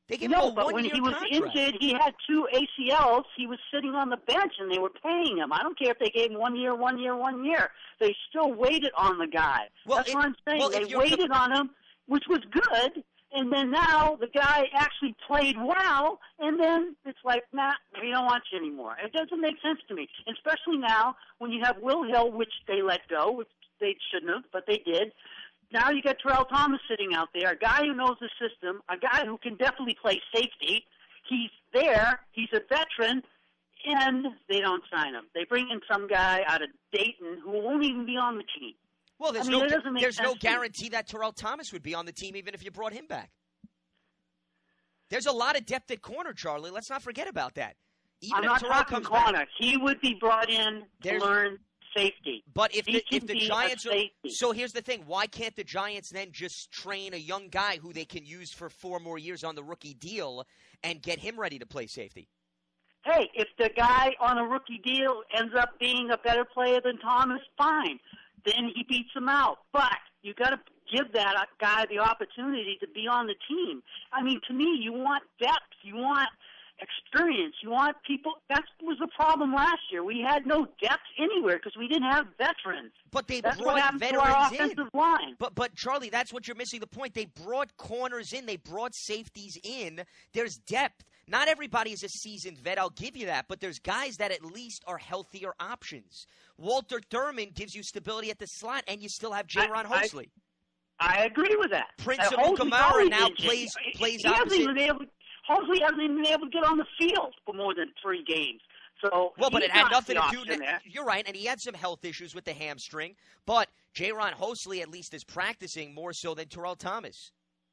They gave no, him a but when one-year he was contract. injured, he had 2 ACLs. He was sitting on the bench, and they were paying him. I don't care if they gave him 1 year, 1 year, 1 year. They still waited on the guy. Well, That's what I'm saying. well, they waited on him, which was good, and then now the guy actually played well, and then it's like, nah, we don't want you anymore. It doesn't make sense to me, especially now when you have Will Hill, which they let go, which they shouldn't have, but they did. Now you got Terrell Thomas sitting out there, a guy who knows the system, a guy who can definitely play safety. He's there. He's a veteran, and they don't sign him. They bring in some guy out of Dayton who won't even be on the team. Well, there's no guarantee that Terrell Thomas would be on the team even if you brought him back. There's a lot of depth at corner, Charlie. Let's not forget about that. Even I'm if not Terrell talking comes corner. back, He would be brought in to learn safety. But if He the can be Giants a are, safety. so here's the thing: why can't the Giants then just train a young guy who they can use for 4 more years on the rookie deal and get him ready to play safety? Hey, if the guy on a rookie deal ends up being a better player than Thomas, fine. Then he beats him out. But you got to give that guy the opportunity to be on the team. I mean, to me, you want depth. You want experience. You want people. That was the problem last year. We had no depth anywhere because we didn't have veterans. But they that's what brought happened to veterans our in. offensive line. But Charlie, that's what you're missing the point. They brought corners in. They brought safeties in. There's depth. Not everybody is a seasoned vet, I'll give you that, but there's guys that at least are healthier options. Walter Thurman gives you stability at the slot, and you still have J-Ron Hosley. I agree with that. Prince of Hosley's Mukamara always now injured. plays he hasn't opposite. even been able. Hosley hasn't even been able to get on the field for more than 3 games. So Well, but he's it had not nothing the to do option there. You're right, and he had some health issues with the hamstring, but J-Ron Hosley at least is practicing more so than Terrell Thomas.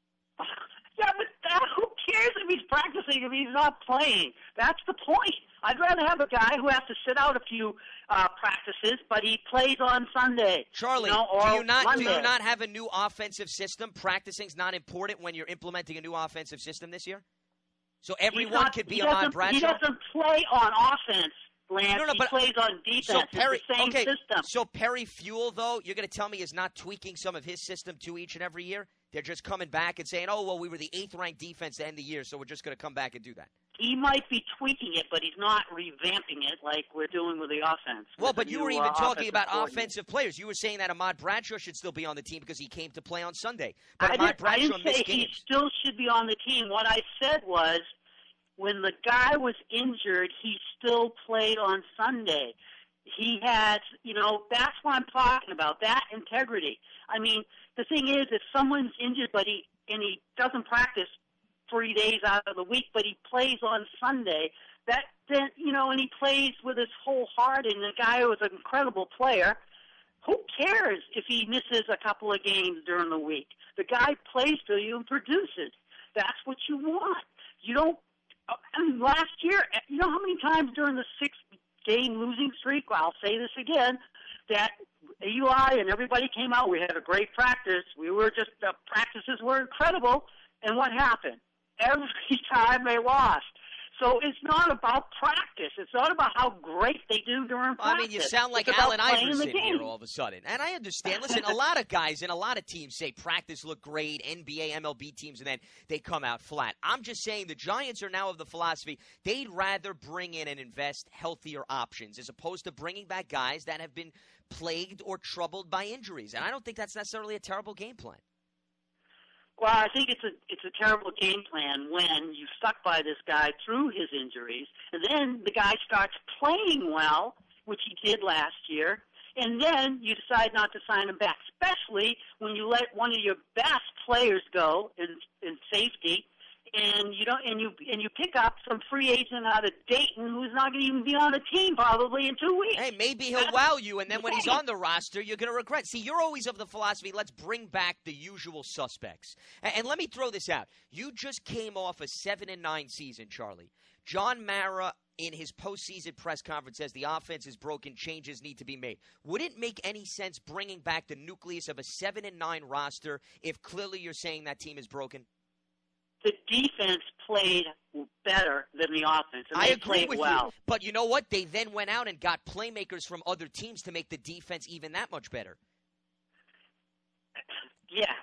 Yeah, but who cares if he's practicing if he's not playing? That's the point. I'd rather have a guy who has to sit out a few practices, but he plays on Sunday. Charlie, or do you Monday. not have a new offensive system? Practicing's not important when you're implementing a new offensive system this year? So everyone could be Ahmad Bradshaw? He doesn't play on offense, Lance. No, he but plays on defense. So Perry, it's the same system. So Perry Fuel, though, you're going to tell me is not tweaking some of his system to each and every year? They're just coming back and saying, oh, well, we were the 8th-ranked defense to end the year, so we're just going to come back and do that. He might be tweaking it, but he's not revamping it like we're doing with the offense. Well, but you were even talking about coordinator. offensive players. You were saying that Ahmad Bradshaw should still be on the team because he came to play on Sunday. But I Ahmad didn't Bradshaw say missed he games. still should be on the team. What I said was when the guy was injured, he still played on Sunday. He had, that's what I'm talking about, that integrity. I mean, the thing is, if someone's injured but he doesn't practice 3 days out of the week, but he plays on Sunday, and he plays with his whole heart, and the guy was an incredible player, who cares if he misses a couple of games during the week? The guy plays for you and produces. That's what you want. You don't. Last year, you know how many times during the 6-game losing streak, I'll say this again, that Eli and everybody came out. We had a great practice. The practices were incredible. And what happened? Every time they lost. So it's not about practice. It's not about how great they do during practice. I mean, you sound like it's Allen about playing Iverson the game. here all of a sudden. And I understand. Listen, a lot of guys and a lot of teams say practice looked great, NBA, MLB teams, and then they come out flat. I'm just saying the Giants are now of the philosophy they'd rather bring in and invest healthier options as opposed to bringing back guys that have been plagued or troubled by injuries. And I don't think that's necessarily a terrible game plan. Well, I think it's a terrible game plan when you stuck by this guy through his injuries, and then the guy starts playing well, which he did last year, and then you decide not to sign him back, especially when you let one of your best players go in safety, and you pick up some free agent out of Dayton who's not going to even be on the team probably in 2 weeks. Hey, maybe he'll wow you, and then when he's on the roster, you're going to regret. See, you're always of the philosophy, let's bring back the usual suspects. And let me throw this out. You just came off a 7-9 season, Charlie. John Mara, in his postseason press conference, says the offense is broken, changes need to be made. Would it make any sense bringing back the nucleus of a 7-9 roster if clearly you're saying that team is broken? The defense played better than the offense, and I they agree played with well. you. But you know what? They then went out and got playmakers from other teams to make the defense even that much better. Yeah.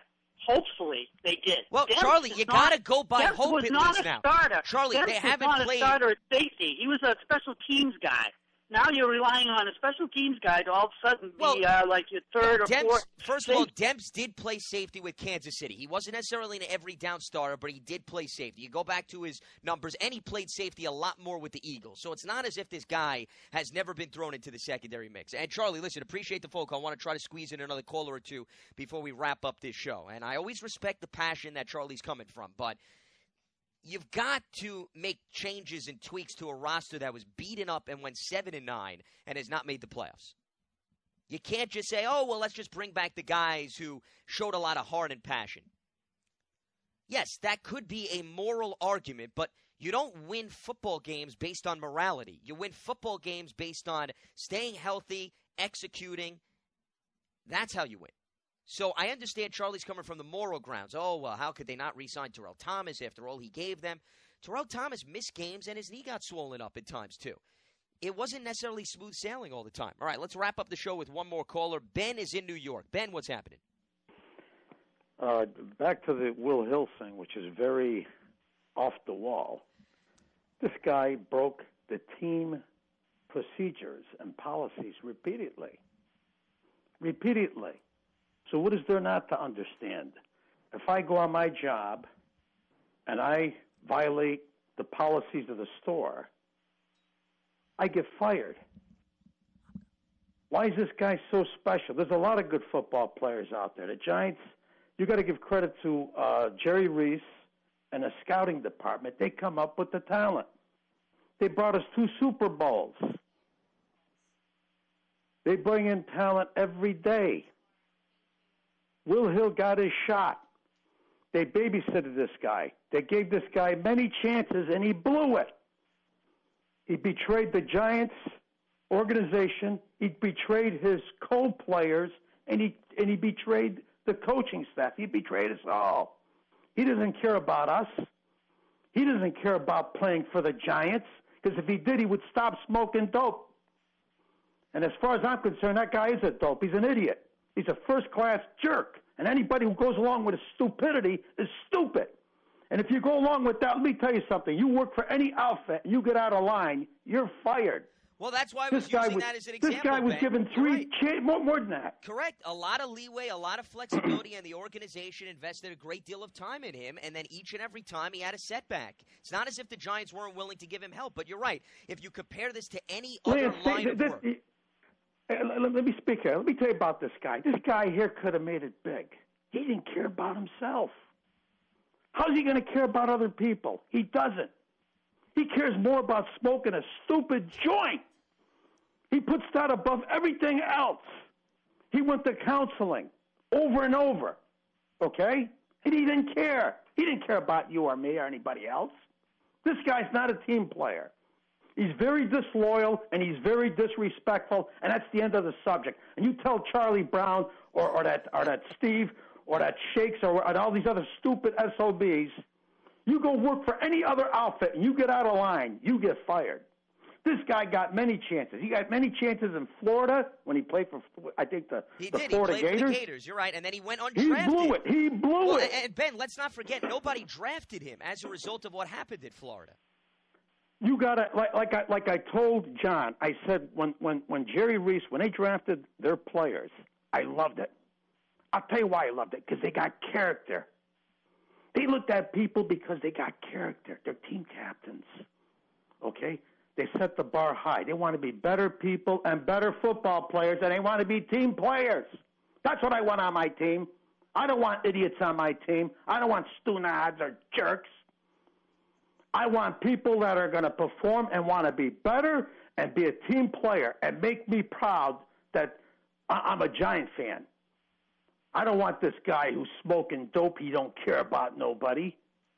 hopefully they did. Well, Dempsey Charlie, you got to go by Dempsey hope was at not least a now. starter. Charlie, Dempsey they haven't was not played. a starter at safety. He was a special teams guy. Now you're relying on a special teams guy to all of a sudden be like your third or fourth. First of all, Demps did play safety with Kansas City. He wasn't necessarily an every down starter, but he did play safety. You go back to his numbers, and he played safety a lot more with the Eagles. So it's not as if this guy has never been thrown into the secondary mix. And Charlie, listen, appreciate the phone call. I want to try to squeeze in another caller or two before we wrap up this show. And I always respect the passion that Charlie's coming from, but you've got to make changes and tweaks to a roster that was beaten up and went 7-9 and has not made the playoffs. You can't just say, oh, well, let's just bring back the guys who showed a lot of heart and passion. Yes, that could be a moral argument, but you don't win football games based on morality. You win football games based on staying healthy, executing. That's how you win. So I understand Charlie's coming from the moral grounds. Oh, well, how could they not re-sign Terrell Thomas after all he gave them? Terrell Thomas missed games, and his knee got swollen up at times, too. It wasn't necessarily smooth sailing all the time. All right, let's wrap up the show with one more caller. Ben is in New York. Ben, what's happening? Back to the Will Hill thing, which is very off the wall. This guy broke the team procedures and policies repeatedly. Repeatedly. So what is there not to understand? If I go on my job and I violate the policies of the store, I get fired. Why is this guy so special? There's a lot of good football players out there. The Giants, you got to give credit to Jerry Reese and the scouting department. They come up with the talent. They brought us 2 Super Bowls. They bring in talent every day. Will Hill got his shot. They babysitted this guy. They gave this guy many chances, and he blew it. He betrayed the Giants organization. He betrayed his co-players, and he betrayed the coaching staff. He betrayed us all. He doesn't care about us. He doesn't care about playing for the Giants, because if he did, he would stop smoking dope. And as far as I'm concerned, that guy is a dope. He's an idiot. He's a first-class jerk, and anybody who goes along with his stupidity is stupid. And if you go along with that, let me tell you something. You work for any outfit, and you get out of line, you're fired. Well, that's why I was using that as an example. This guy was Ben. given 3 more than that. Correct. A lot of leeway, a lot of flexibility, and the organization invested a great deal of time in him, and then each and every time he had a setback. It's not as if the Giants weren't willing to give him help, but you're right. If you compare this to any other line of work. Let me speak here. Let me tell you about this guy. This guy here could have made it big. He didn't care about himself. How's he going to care about other people? He doesn't. He cares more about smoking a stupid joint. He puts that above everything else. He went to counseling over and over, okay? And he didn't care. He didn't care about you or me or anybody else. This guy's not a team player. He's very disloyal, and he's very disrespectful, and that's the end of the subject. And you tell Charlie Brown or that Steve or that Shakes or all these other stupid SOBs, you go work for any other outfit and you get out of line, you get fired. This guy got many chances. He got many chances in Florida when he played for, I think, the Florida Gators. For the Gators. You're right, and then he went undrafted. He blew it. And Ben, let's not forget, nobody drafted him as a result of what happened at Florida. You gotta like I told John. I said when Jerry Reese, when they drafted their players, I loved it. I'll tell you why I loved it, because they got character. They looked at people because they got character. They're team captains. Okay? They set the bar high. They want to be better people and better football players, and they want to be team players. That's what I want on my team. I don't want idiots on my team. I don't want stu-nods or jerks. I want people that are going to perform and want to be better and be a team player and make me proud that I'm a Giant fan. I don't want this guy who's smoking dope. He don't care about nobody.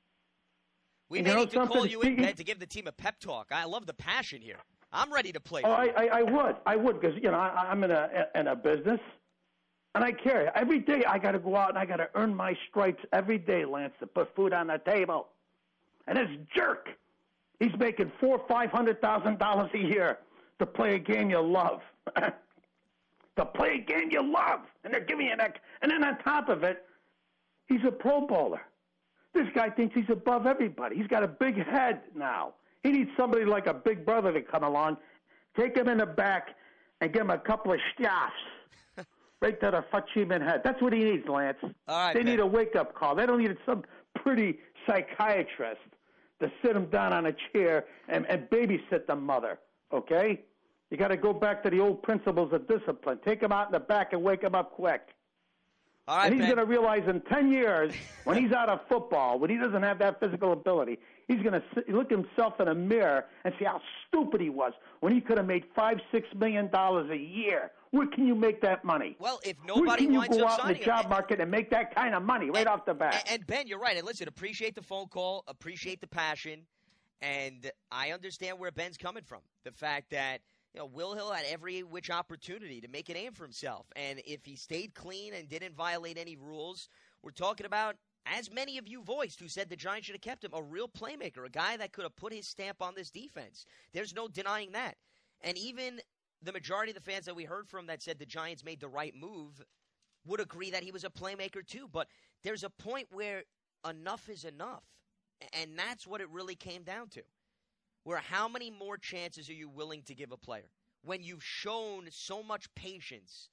We may need to call you in, Ben, to give the team a pep talk. I love the passion here. I'm ready to play. Oh, I would, because I'm in a business, and I care. Every day I got to go out and I got to earn my stripes every day, Lance, to put food on the table. And this jerk, he's making $400,000 or $500,000 a year to play a game you love. To play a game you love, and they're giving you that. And then on top of it, He's a Pro Bowler. This guy thinks he's above everybody. He's got a big head now. He needs somebody like a big brother to come along, take him in the back, and give him a couple of staffs right to the Fachiman head. That's what he needs, Lance. All right, they need a wake-up call. They don't need some pretty psychiatrist to sit him down on a chair and babysit the mother, okay? You got to go back to the old principles of discipline. Take him out in the back and wake him up quick. All right, and he's going to realize in 10 years, when he's out of football, when he doesn't have that physical ability, he's going to look himself in a mirror and see how stupid he was when he could have made $5-6 million a year. Where can you make that money? Well, if nobody winds up up go out in signing the job market and make that kind of money right off the bat? And Ben, you're right. And listen, appreciate the phone call, appreciate the passion, and I understand where Ben's coming from. The fact that Will Hill had every which opportunity to make a name for himself. And if he stayed clean and didn't violate any rules, we're talking about, as many of you voiced who said the Giants should have kept him, a real playmaker, a guy that could have put his stamp on this defense. There's no denying that. And even the majority of the fans that we heard from that said the Giants made the right move would agree that he was a playmaker too. But there's a point where enough is enough. And that's what it really came down to. Where how many more chances are you willing to give a player when you've shown so much patience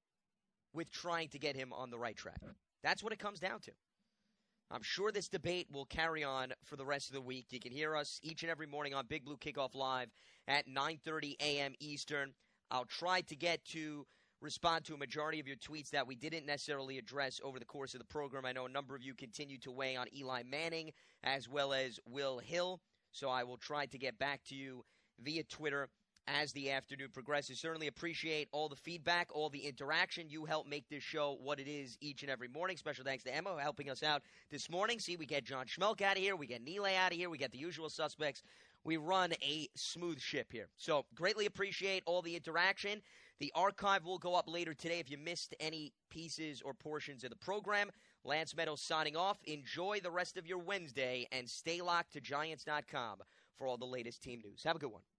with trying to get him on the right track? That's what it comes down to. I'm sure this debate will carry on for the rest of the week. You can hear us each and every morning on Big Blue Kickoff Live at 9:30 a.m. Eastern. I'll try to respond to a majority of your tweets that we didn't necessarily address over the course of the program. I know a number of you continue to weigh on Eli Manning as well as Will Hill. So I will try to get back to you via Twitter as the afternoon progresses. Certainly appreciate all the feedback, all the interaction. You help make this show what it is each and every morning. Special thanks to Emma helping us out this morning. See, we get John Schmelk out of here. We get Nile out of here. We get the usual suspects. We run a smooth ship here. So greatly appreciate all the interaction. The archive will go up later today if you missed any pieces or portions of the program. Lance Meadows signing off. Enjoy the rest of your Wednesday and stay locked to Giants.com for all the latest team news. Have a good one.